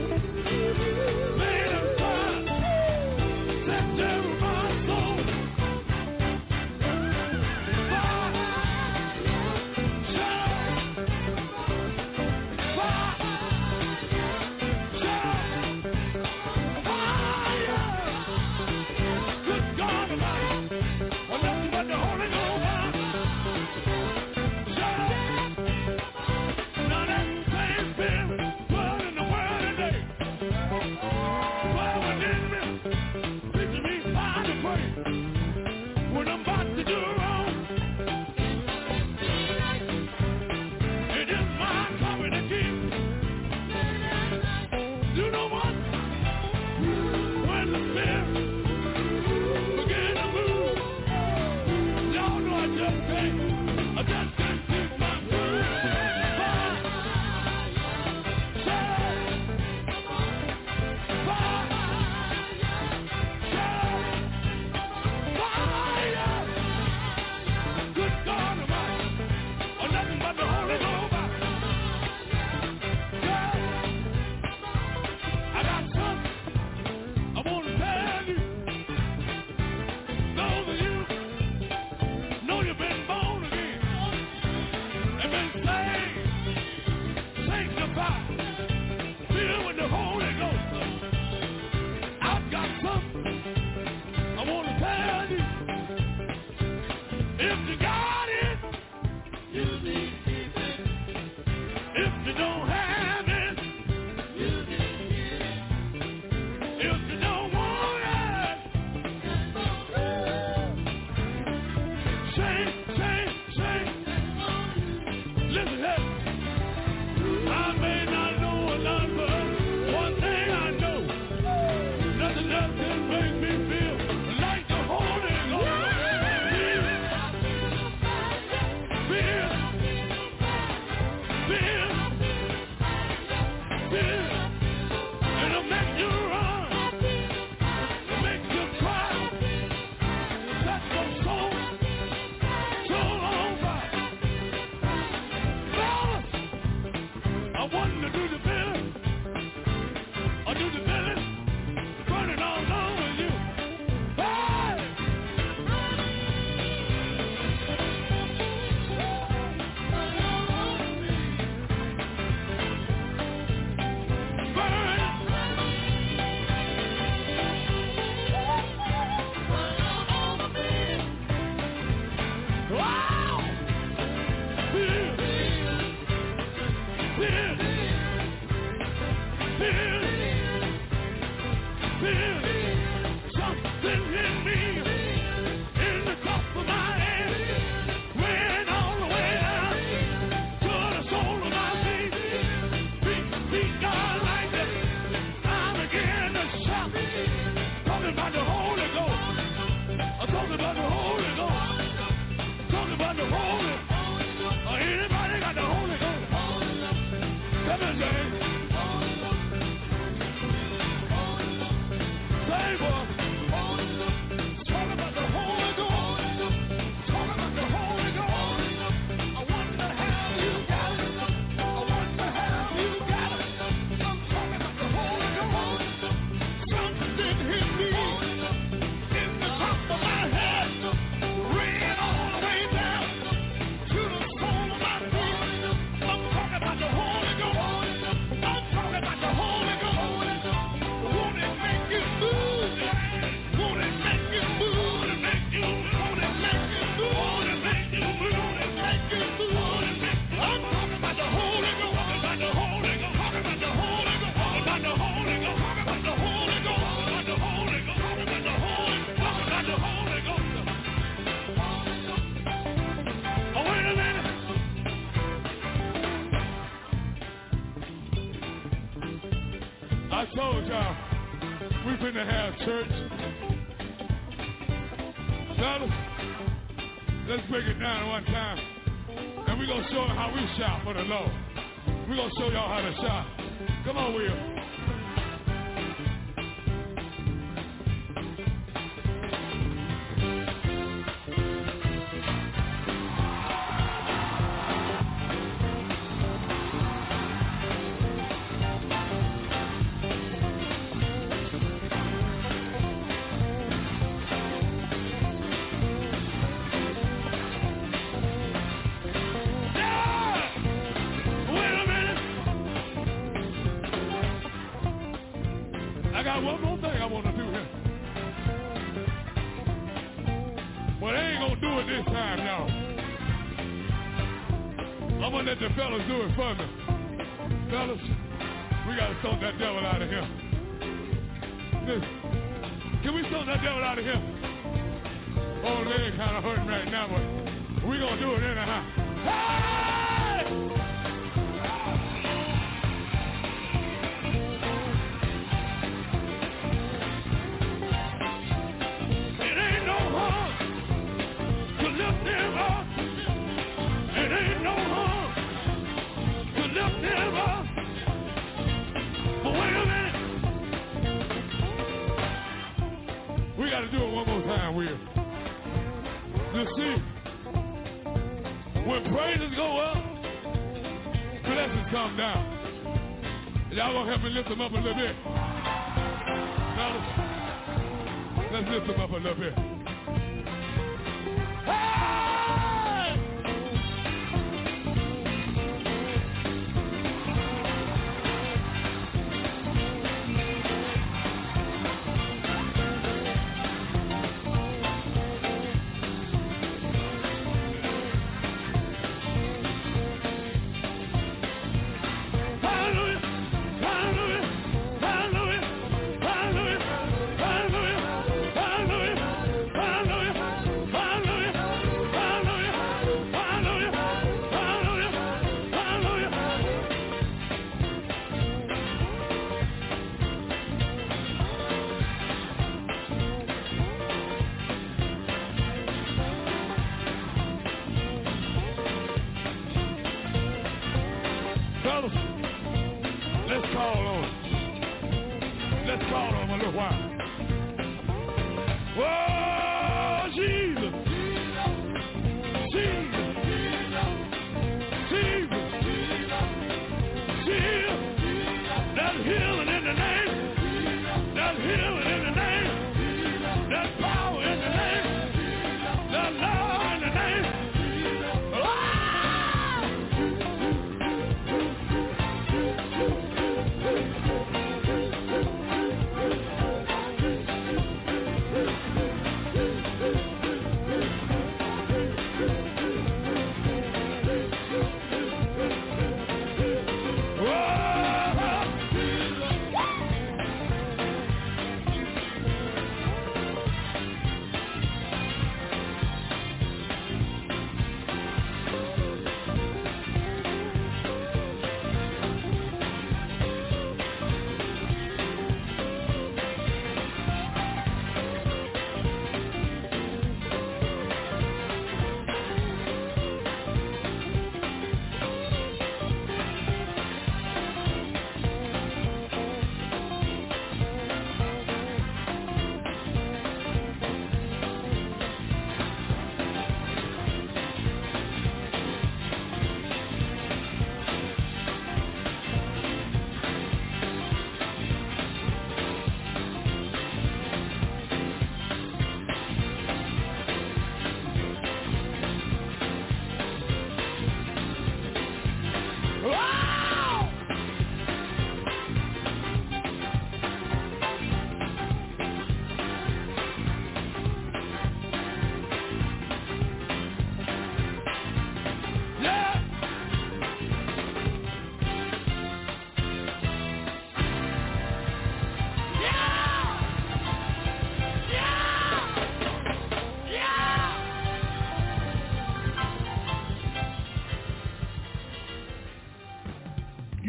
Something in me, in the cup of my hand, when I told y'all, we finna have church. Fellas, let's break it down one time. And we're going to show them how we shout for the Lord. We're going to show y'all how to shout. Come on, Will. The fellas do it for me. Fellas, we got to stomp that devil out of here. Listen, can we stomp that devil out of here? Oh, leg kind of hurting right now, but we going to do it anyhow. Hey! It ain't no harm to lift him up. It ain't no harm. Lift him up. But wait a minute. We got to do it one more time, Will. You see, when praises go up, blessings come down. Y'all gonna help me lift them up a little bit? Fellas, let's lift them up a little bit.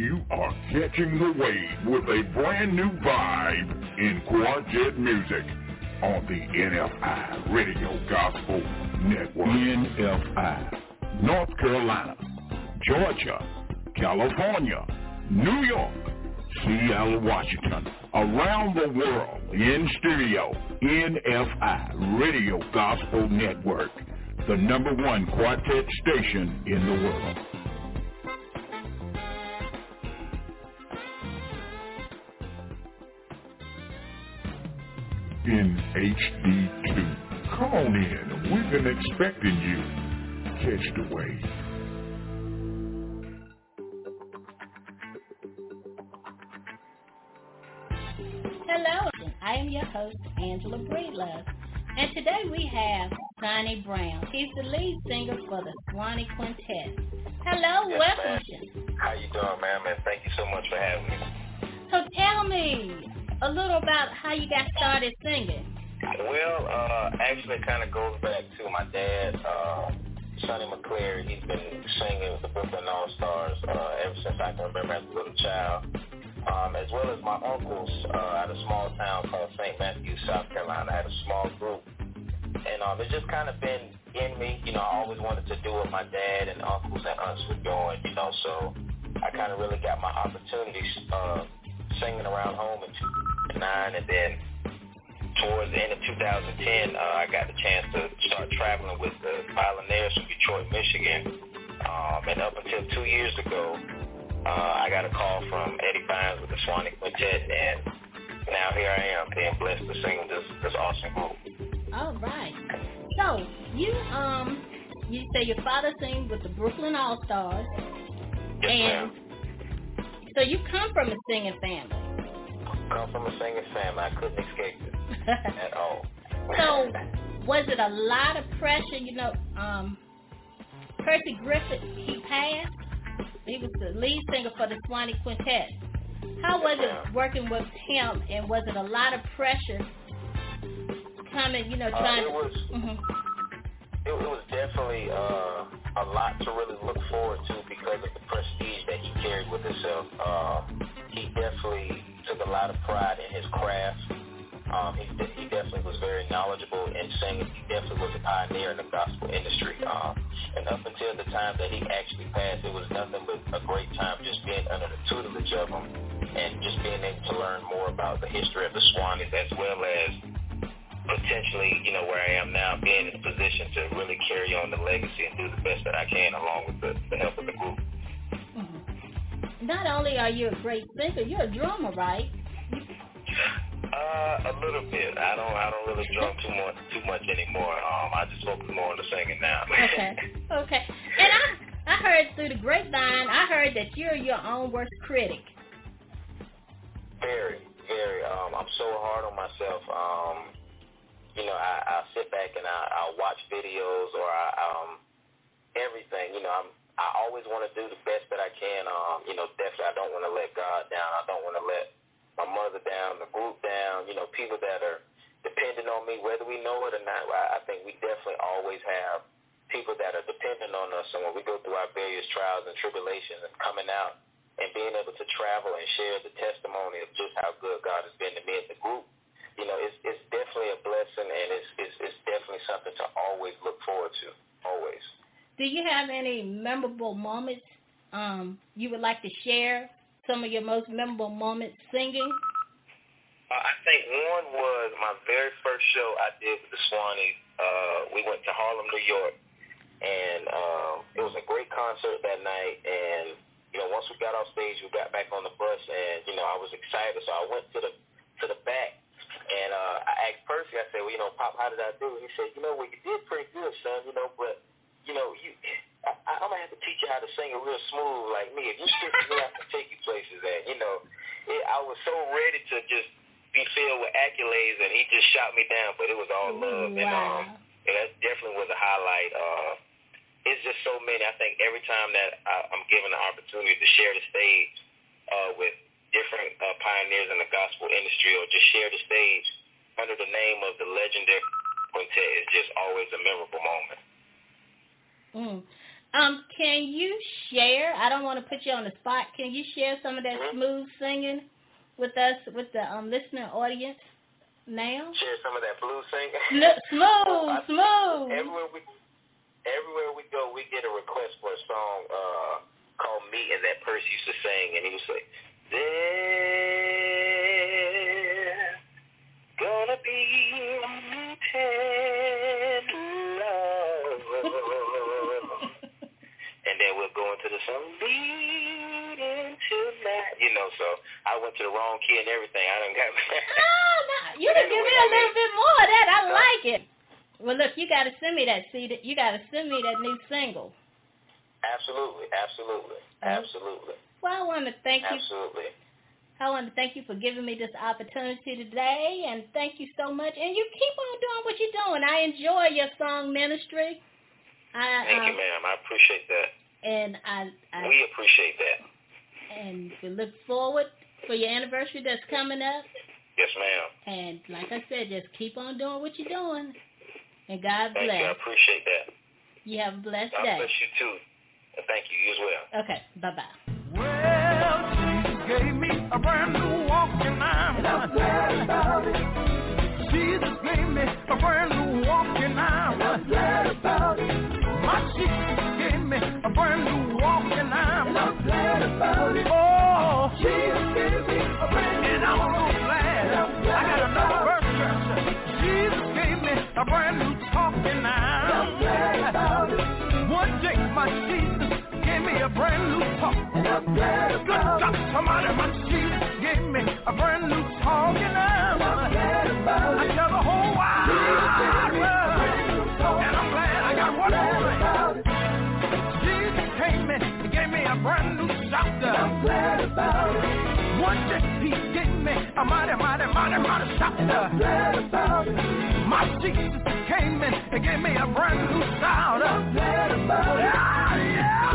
You are catching the wave with a brand new vibe in Quartet music on the N F I Radio Gospel Network. N F I, North Carolina, Georgia, California, New York, Seattle, Washington, around the world in stereo. N F I Radio Gospel Network, the number one quartet station in the world. In H D two. Come on in. We've been expecting you. Catch the wave. Hello, I am your host, Angela Breedlove, and today we have Sonny Brown. He's the lead singer for the Swanee Quintet. Hello, yes, welcome. Ma'am. How you doing, ma'am? And thank you so much for having me. So tell me a little about how you got started singing. Well, uh, actually it kind of goes back to my dad, uh, Sonny McCleary. He's been singing with the Brooklyn All-Stars uh, ever since I can remember as a little child, um, as well as my uncles uh, at a small town called Saint Matthews, South Carolina. I had a small group, and um, it's just kind of been in me. You know, I always wanted to do what my dad and uncles and aunts were doing, you know, so I kind of really got my opportunities uh, singing around home in two thousand nine, and then towards the end of two thousand ten, uh, I got the chance to start traveling with the Pioneers from Detroit, Michigan. Um, and up until two years ago, uh, I got a call from Eddie Bynes with the Swanee Quintet, and now here I am being blessed to sing with this, this awesome group. All right. So you um you say your father sings with the Brooklyn All-Stars. Yes, and ma'am. So you come from a singing family. Come from a singing family. I couldn't escape it at all. So was it a lot of pressure? You know, um, Percy Griffith, he passed. He was the lead singer for the Swanee Quintet. How was it working with him, and was it a lot of pressure coming, you know, trying uh, it was, to... Mm-hmm. It, it was definitely uh, a lot to really look forward to because of the prestige that he carried with himself. Uh, he definitely took a lot of pride in his craft. Um, he, he definitely was very knowledgeable in singing. He definitely was a pioneer in the gospel industry. Um, and up until the time that he actually passed, it was nothing but a great time just being under the tutelage of him and just being able to learn more about the history of the Swanees, as well as potentially, you know, where I am now, being in a position to really carry on the legacy and do the best that I can along with the, the help of the group. Mm-hmm. Not only are you a great singer, you're a drummer, right? Uh, a little bit. I don't. I don't really drum too much. Too much anymore. Um, I just focus more on the singing now. Okay. Okay. And I, I heard through the grapevine, I heard that you're your own worst critic. Very, very. Um, I'm so hard on myself. Um, you know, I, I sit back and I, I watch videos or I, um, everything. You know, I'm. I always want to do the best that I can. Um, you know, definitely I don't want to let God down. I don't want to let my mother down, the group down, you know, people that are dependent on me, whether we know it or not. I think we definitely always have people that are dependent on us. And when we go through our various trials and tribulations and coming out and being able to travel and share the testimony of just how good God has been to me and the group, you know, it's, it's definitely a blessing, and it's, it's, it's definitely something to always look forward to, always. Do you have any memorable moments um, you would like to share? Some of your most memorable moments singing? Uh, I think one was my very first show I did with the Swanees. Uh, we went to Harlem, New York, and uh, it was a great concert that night. And you know, once we got off stage, we got back on the bus, and you know, I was excited. So I went to the to the back, and uh, I asked Percy. I said, "Well, you know, Pop, how did I do?" He said, "You know, well, you did pretty good, son. You know, but you know, you." I, I'm going to have to teach you how to sing it real smooth like me. If you stick to me, I can take you places. And, you know, it, I was so ready to just be filled with accolades, and he just shot me down, but it was all love. Wow. And, um, and that definitely was a highlight. Uh, it's just so many. I think every time that I, I'm given the opportunity to share the stage uh, with different uh, pioneers in the gospel industry, or just share the stage under the name of the legendary Quintet, is just always a memorable moment. Mm. Um, can you share? I don't want to put you on the spot. Can you share some of that mm-hmm. smooth singing with us, with the um, listener audience now? Share some of that blues singing. No, smooth, I, smooth. Everywhere we, everywhere we go, we get a request for a song uh, called "Me," and that Percy used to sing, and he would say, "There's gonna be love." And then we'll go into the song, "Beating tonight." You know, so I went to the wrong key and everything. I done got. No, no, you can give me a little bit more of that. I no. like it. Well, look, you got to send me that. See, you got to send me that new single. Absolutely, absolutely, absolutely. Well, I want to thank you. Absolutely. I want to thank you for giving me this opportunity today, and thank you so much. And you keep on doing what you're doing. I enjoy your song ministry. I, Thank uh, you, ma'am. I appreciate that. And I, I we appreciate that. And we look forward for your anniversary that's coming up. Yes, ma'am. And like I said, just keep on doing what you're doing. And God thank bless. You. I appreciate that. You have a blessed God day. God bless you too. And thank you. You as well. Okay. Bye bye. Well, Jesus gave me a brand new walking arm. And I'm glad about it. Jesus gave me a brand new walking arm. And I'm glad about it. My Jesus gave me a brand new walking arm. And I'm glad about it. Oh, Jesus gave me a brand new and I'm so glad. I got another verse, church. Jesus gave me a brand new talking arm. And I'm glad about it. One day my Jesus gave me a brand new talk. And I'm glad about it. Good God, somebody, my Jesus gave me a brand new talking arm. And I'm glad about it. I tell the whole wide world. And I'm glad I got one more thing. Jesus came in and gave me a brand new shotgun. I'm glad about it. One day he gave me a mighty, mighty, mighty, mighty shotgun. I'm glad about it. My Jesus came in and gave me a brand new sound. I'm glad about it. Yeah, yeah,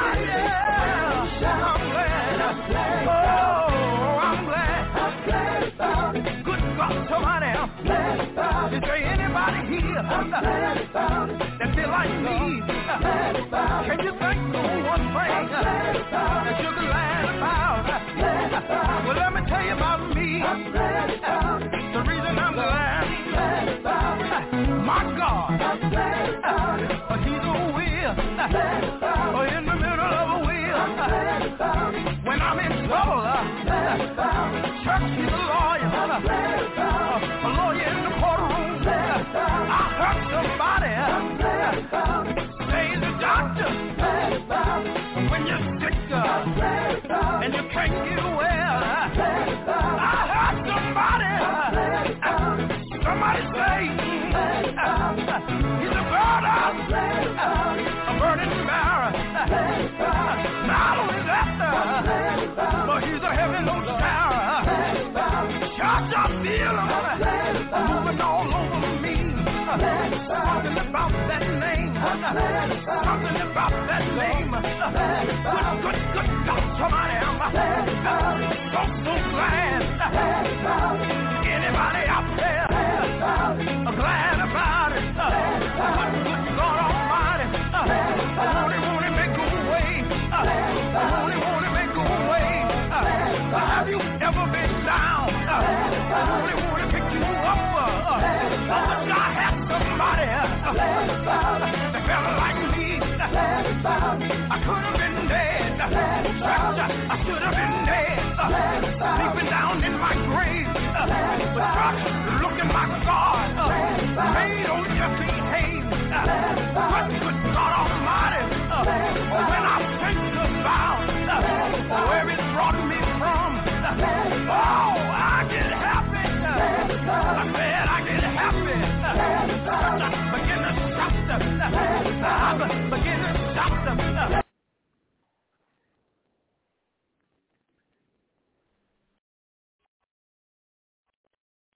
yeah. I'm glad. I'm glad. Oh, I'm glad. I'm glad about it. Good God, somebody, I'm glad about it. Is there anybody here I'm glad about it that feel like me? I'm glad about it. Can you think of one thing I'm glad about that you're glad about? Glad about well, let me tell you about me. I'm glad about it. The reason I'm glad, glad about it. My God, I'm glad about it. But he's a wheel. Glad about it. In the middle of a wheel. I'm glad about it. When I'm in trouble, glad about it. Church, he's a lawyer. I'm glad about it. A lawyer in the courtroom. Glad about it. I hurt somebody. I'm glad about it. Say the doctor. Glad about it. When you're sick, I'm glad about it. And you can't get well. Glad about it. I hurt somebody. Glad about it. Somebody say, glad about it. He's a burden. Glad about it. A burden bearer. Glad about it. Not only that, glad about it. But he's a heavy load bearer. Glad about it. Church, I feel him. Glad about it. Moving all over me. Glad about it. Something about that name. Glad about it. Something about that name. Glad about it. Good, good, good God, somebody, I'm glad about it. So, so glad. Glad about it. Anybody out there? Glad about it. Glad about it. Glad about it. Good, good God Almighty. Glad about it. Won't he, won't he make a way? Glad about it. Won't he, won't he make a way? Glad about it. Have you ever been down? Glad about it. Won't he, won't he pick you up? Glad about it. I have somebody. Glad about it. That felt like me. Glad about it. I could have been dead. Glad about it. I should have been dead. Glad about it. Sleeping down in my grave. Glad about it. Look at my God. Glad about it. Made old Jesse Hayes. Glad about it. Good God Almighty. Glad about it.